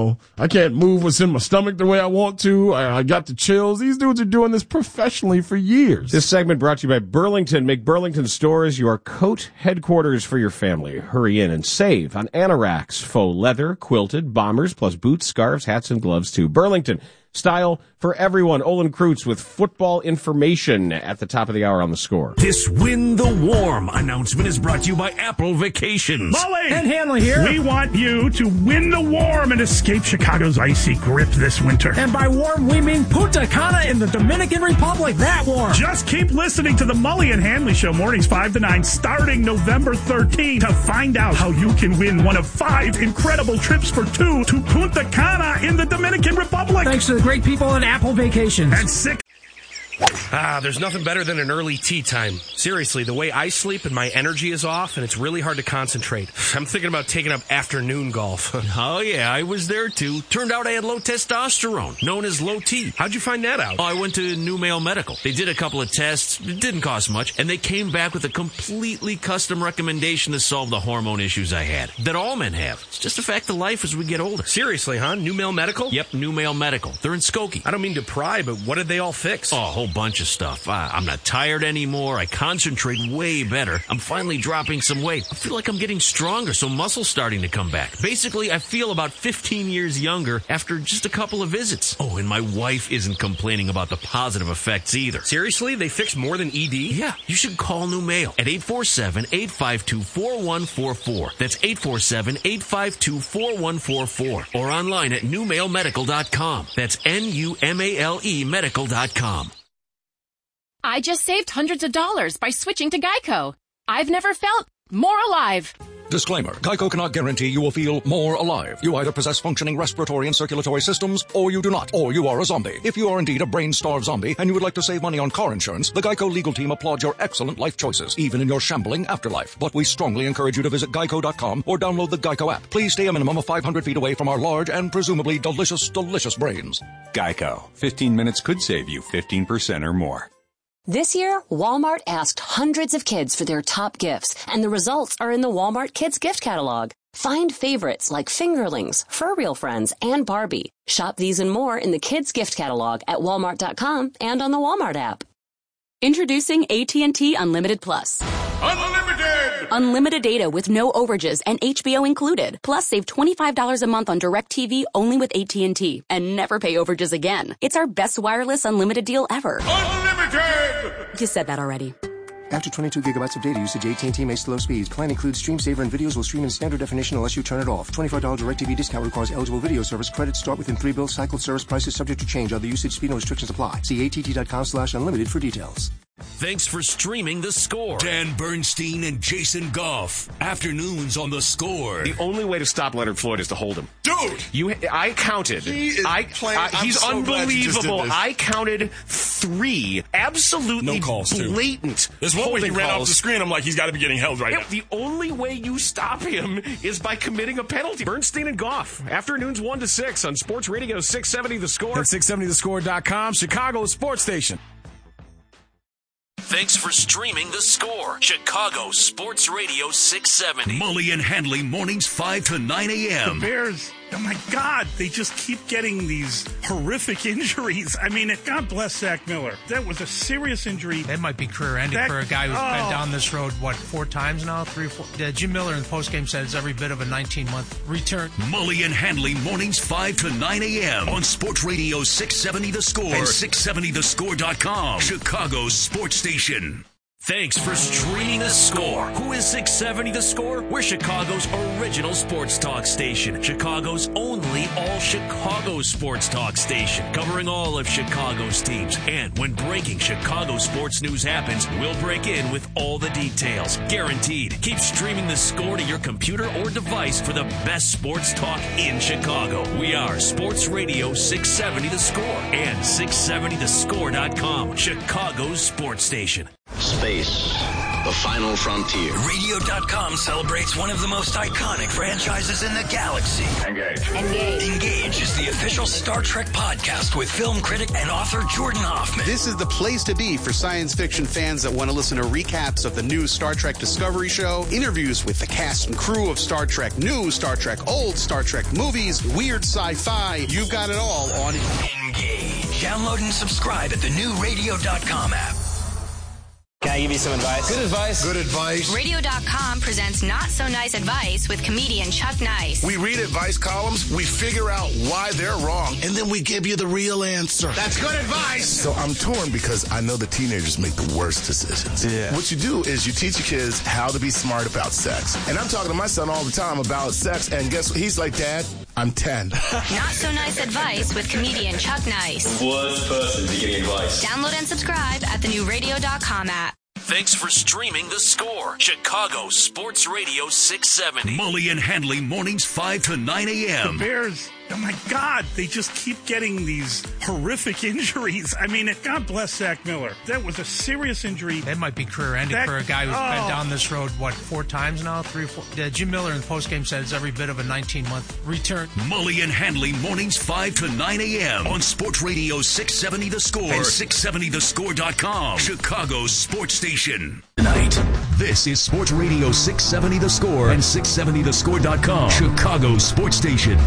move what's in my stomach the way I want to. I got the chills. These dudes are doing this professionally for years. This segment brought to you by Burlington. Make Burlington stores your coat headquarters for your family. Hurry in and save on anoraks, faux leather, quilted, bombers, plus boots, scarves, hats, and gloves too. Burlington, style for everyone. Olin Kreutz with football information at the top of the hour on the Score. This Win the Warm announcement is brought to you by Apple Vacations. Molly! And Hanley here. We want you to win the warm and escape Chicago's icy grip this winter. And by warm, we mean Punta Cana in the Dominican Republic. That warm. Just keep listening to the Mully and Hanley Show mornings 5 to 9 starting November 13th to find out how you can win one of 5 incredible trips for 2 to Punta Cana in the Dominican Republic. Thanks to the great people at Apple Vacations. And sick. There's nothing better than an early tea time. Seriously, the way I sleep and my energy is off, and it's really hard to concentrate. I'm thinking about taking up afternoon golf. Oh, yeah, I was there, too. Turned out I had low testosterone, known as low T. How'd you find that out? Oh, I went to New Male Medical. They did a couple of tests. It didn't cost much, and they came back with a completely custom recommendation to solve the hormone issues I had, that all men have. It's just a fact of life as we get older. Seriously, huh? New Male Medical? Yep, New Male Medical. They're in Skokie. I don't mean to pry, but what did they all fix? Oh, a whole bunch of stuff. I'm not tired anymore. I concentrate way better. I'm finally dropping some weight. I feel like I'm getting stronger, so muscle's starting to come back. Basically, I feel about 15 years younger after just a couple of visits. Oh, and my wife isn't complaining about the positive effects either. Seriously? They fix more than ED? Yeah, you should call New Male at 847-852-4144. That's 847-852-4144. Or online at newmalemedical.com. That's N-U-M-A-L-E medical.com. I just saved hundreds of dollars by switching to Geico. I've never felt more alive. Disclaimer. Geico cannot guarantee you will feel more alive. You either possess functioning respiratory and circulatory systems, or you do not, or you are a zombie. If you are indeed a brain-starved zombie and you would like to save money on car insurance, the Geico legal team applauds your excellent life choices, even in your shambling afterlife. But we strongly encourage you to visit geico.com or download the Geico app. Please stay a minimum of 500 feet away from our large and presumably delicious, delicious brains. Geico. 15 minutes could save you 15% or more. This year, Walmart asked hundreds of kids for their top gifts, and the results are in the Walmart Kids Gift Catalog. Find favorites like Fingerlings, Fur Real Friends, and Barbie. Shop these and more in the Kids Gift Catalog at walmart.com and on the Walmart app. Introducing AT&T Unlimited Plus. Unlimited! Unlimited data with no overages and HBO included. Plus, save $25 a month on DirecTV only with AT&T. And never pay overages again. It's our best wireless unlimited deal ever. Unlimited! You said that already. After 22 gigabytes of data usage, AT&T may slow speeds. Plan includes Stream Saver and videos will stream in standard definition unless you turn it off. $25 DirecTV discount requires eligible video service. Credits start within 3 bill cycle. Service prices subject to change. Other usage, speed, and restrictions apply. See att.com/unlimited for details. Thanks for streaming The Score. Dan Bernstein and Jason Goff. Afternoons on The Score. The only way to stop Leonard Floyd is to hold him. Dude! I counted. He's so unbelievable. I counted 3 absolutely blatant. There's one where he ran off the screen. I'm like, he's got to be getting held right now. The only way you stop him is by committing a penalty. Bernstein and Goff. Afternoons 1 to 6 on Sports Radio 670 The Score. At 670thescore.com, Chicago's sports station. Thanks for streaming The Score. Chicago Sports Radio 670. Mully and Hanley mornings 5 to 9 a.m. The Bears, oh my God, they just keep getting these horrific injuries. I mean, God bless Zach Miller. That was a serious injury. That might be career-ending for a guy who's been down this road, 4 times now? 3 or 4? Jim Miller in the postgame said it's every bit of a 19-month return. Mully and Hanley mornings 5 to 9 a.m. on Sports Radio 670 The Score and 670thescore.com. Chicago's sports station. Thanks for streaming The Score. Who is 670 The Score? We're Chicago's original sports talk station. Chicago's only all-Chicago sports talk station. Covering all of Chicago's teams. And when breaking Chicago sports news happens, we'll break in with all the details. Guaranteed. Keep streaming The Score to your computer or device for the best sports talk in Chicago. We are Sports Radio 670 The Score and 670thescore.com. Chicago's sports station. Space, the final frontier. Radio.com celebrates one of the most iconic franchises in the galaxy. Engage. Engage is the official Star Trek podcast with film critic and author Jordan Hoffman. This is the place to be for science fiction fans that want to listen to recaps of the new Star Trek Discovery show, interviews with the cast and crew of Star Trek New, Star Trek Old, Star Trek movies, weird sci-fi. You've got it all on Engage. Download and subscribe at the new Radio.com app. Can I give you some advice? Good advice. Good advice. Radio.com presents Not So Nice Advice with comedian Chuck Nice. We read advice columns, we figure out why they're wrong, and then we give you the real answer. That's good advice. So I'm torn because I know the teenagers make the worst decisions. Yeah. What you do is you teach your kids how to be smart about sex. And I'm talking to my son all the time about sex, and guess what? He's like, Dad, I'm 10. Not So Nice Advice with comedian Chuck Nice. Worst person to give advice. Download and subscribe at the new Radio.com app. Thanks for streaming The Score, Chicago Sports Radio 670. Mully and Handley mornings 5 to 9 a.m. The Bears, oh my God, they just keep getting these horrific injuries. I mean, God bless Zach Miller. That was a serious injury. That might be career-ending for a guy who's been down this road, 4 times now? 3 or 4? Jim Miller in the postgame said it's every bit of a 19-month return. Mully and Handley mornings 5 to 9 a.m. on Sports Radio 670 The Score and 670thescore.com. Chicago's sports station. Tonight, this is Sports Radio 670 The Score and 670thescore.com. Chicago's sports station.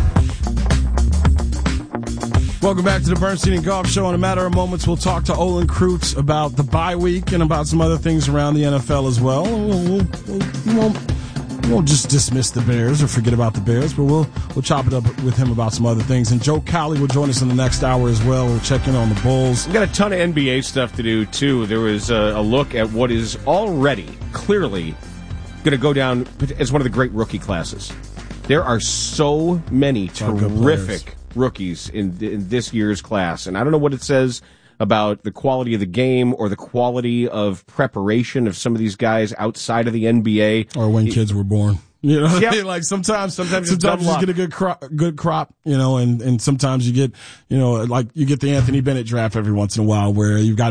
Welcome back to the Bernstein and Goff Show. In a matter of moments, we'll talk to Olin Kreutz about the bye week and about some other things around the NFL as well. We won't just dismiss the Bears or forget about the Bears, but we'll chop it up with him about some other things. And Joe Cowley will join us in the next hour as well. We'll check in on the Bulls. We've got a ton of NBA stuff to do, too. There was a look at what is already clearly going to go down as one of the great rookie classes. There are so many terrific rookies in this year's class, and I don't know what it says about the quality of the game or the quality of preparation of some of these guys outside of the NBA. Or when kids were born. You know, yep. Like sometimes you dumb just luck. get a good crop, you know, and sometimes you get, you know, like you get the Anthony Bennett draft every once in a while where you've got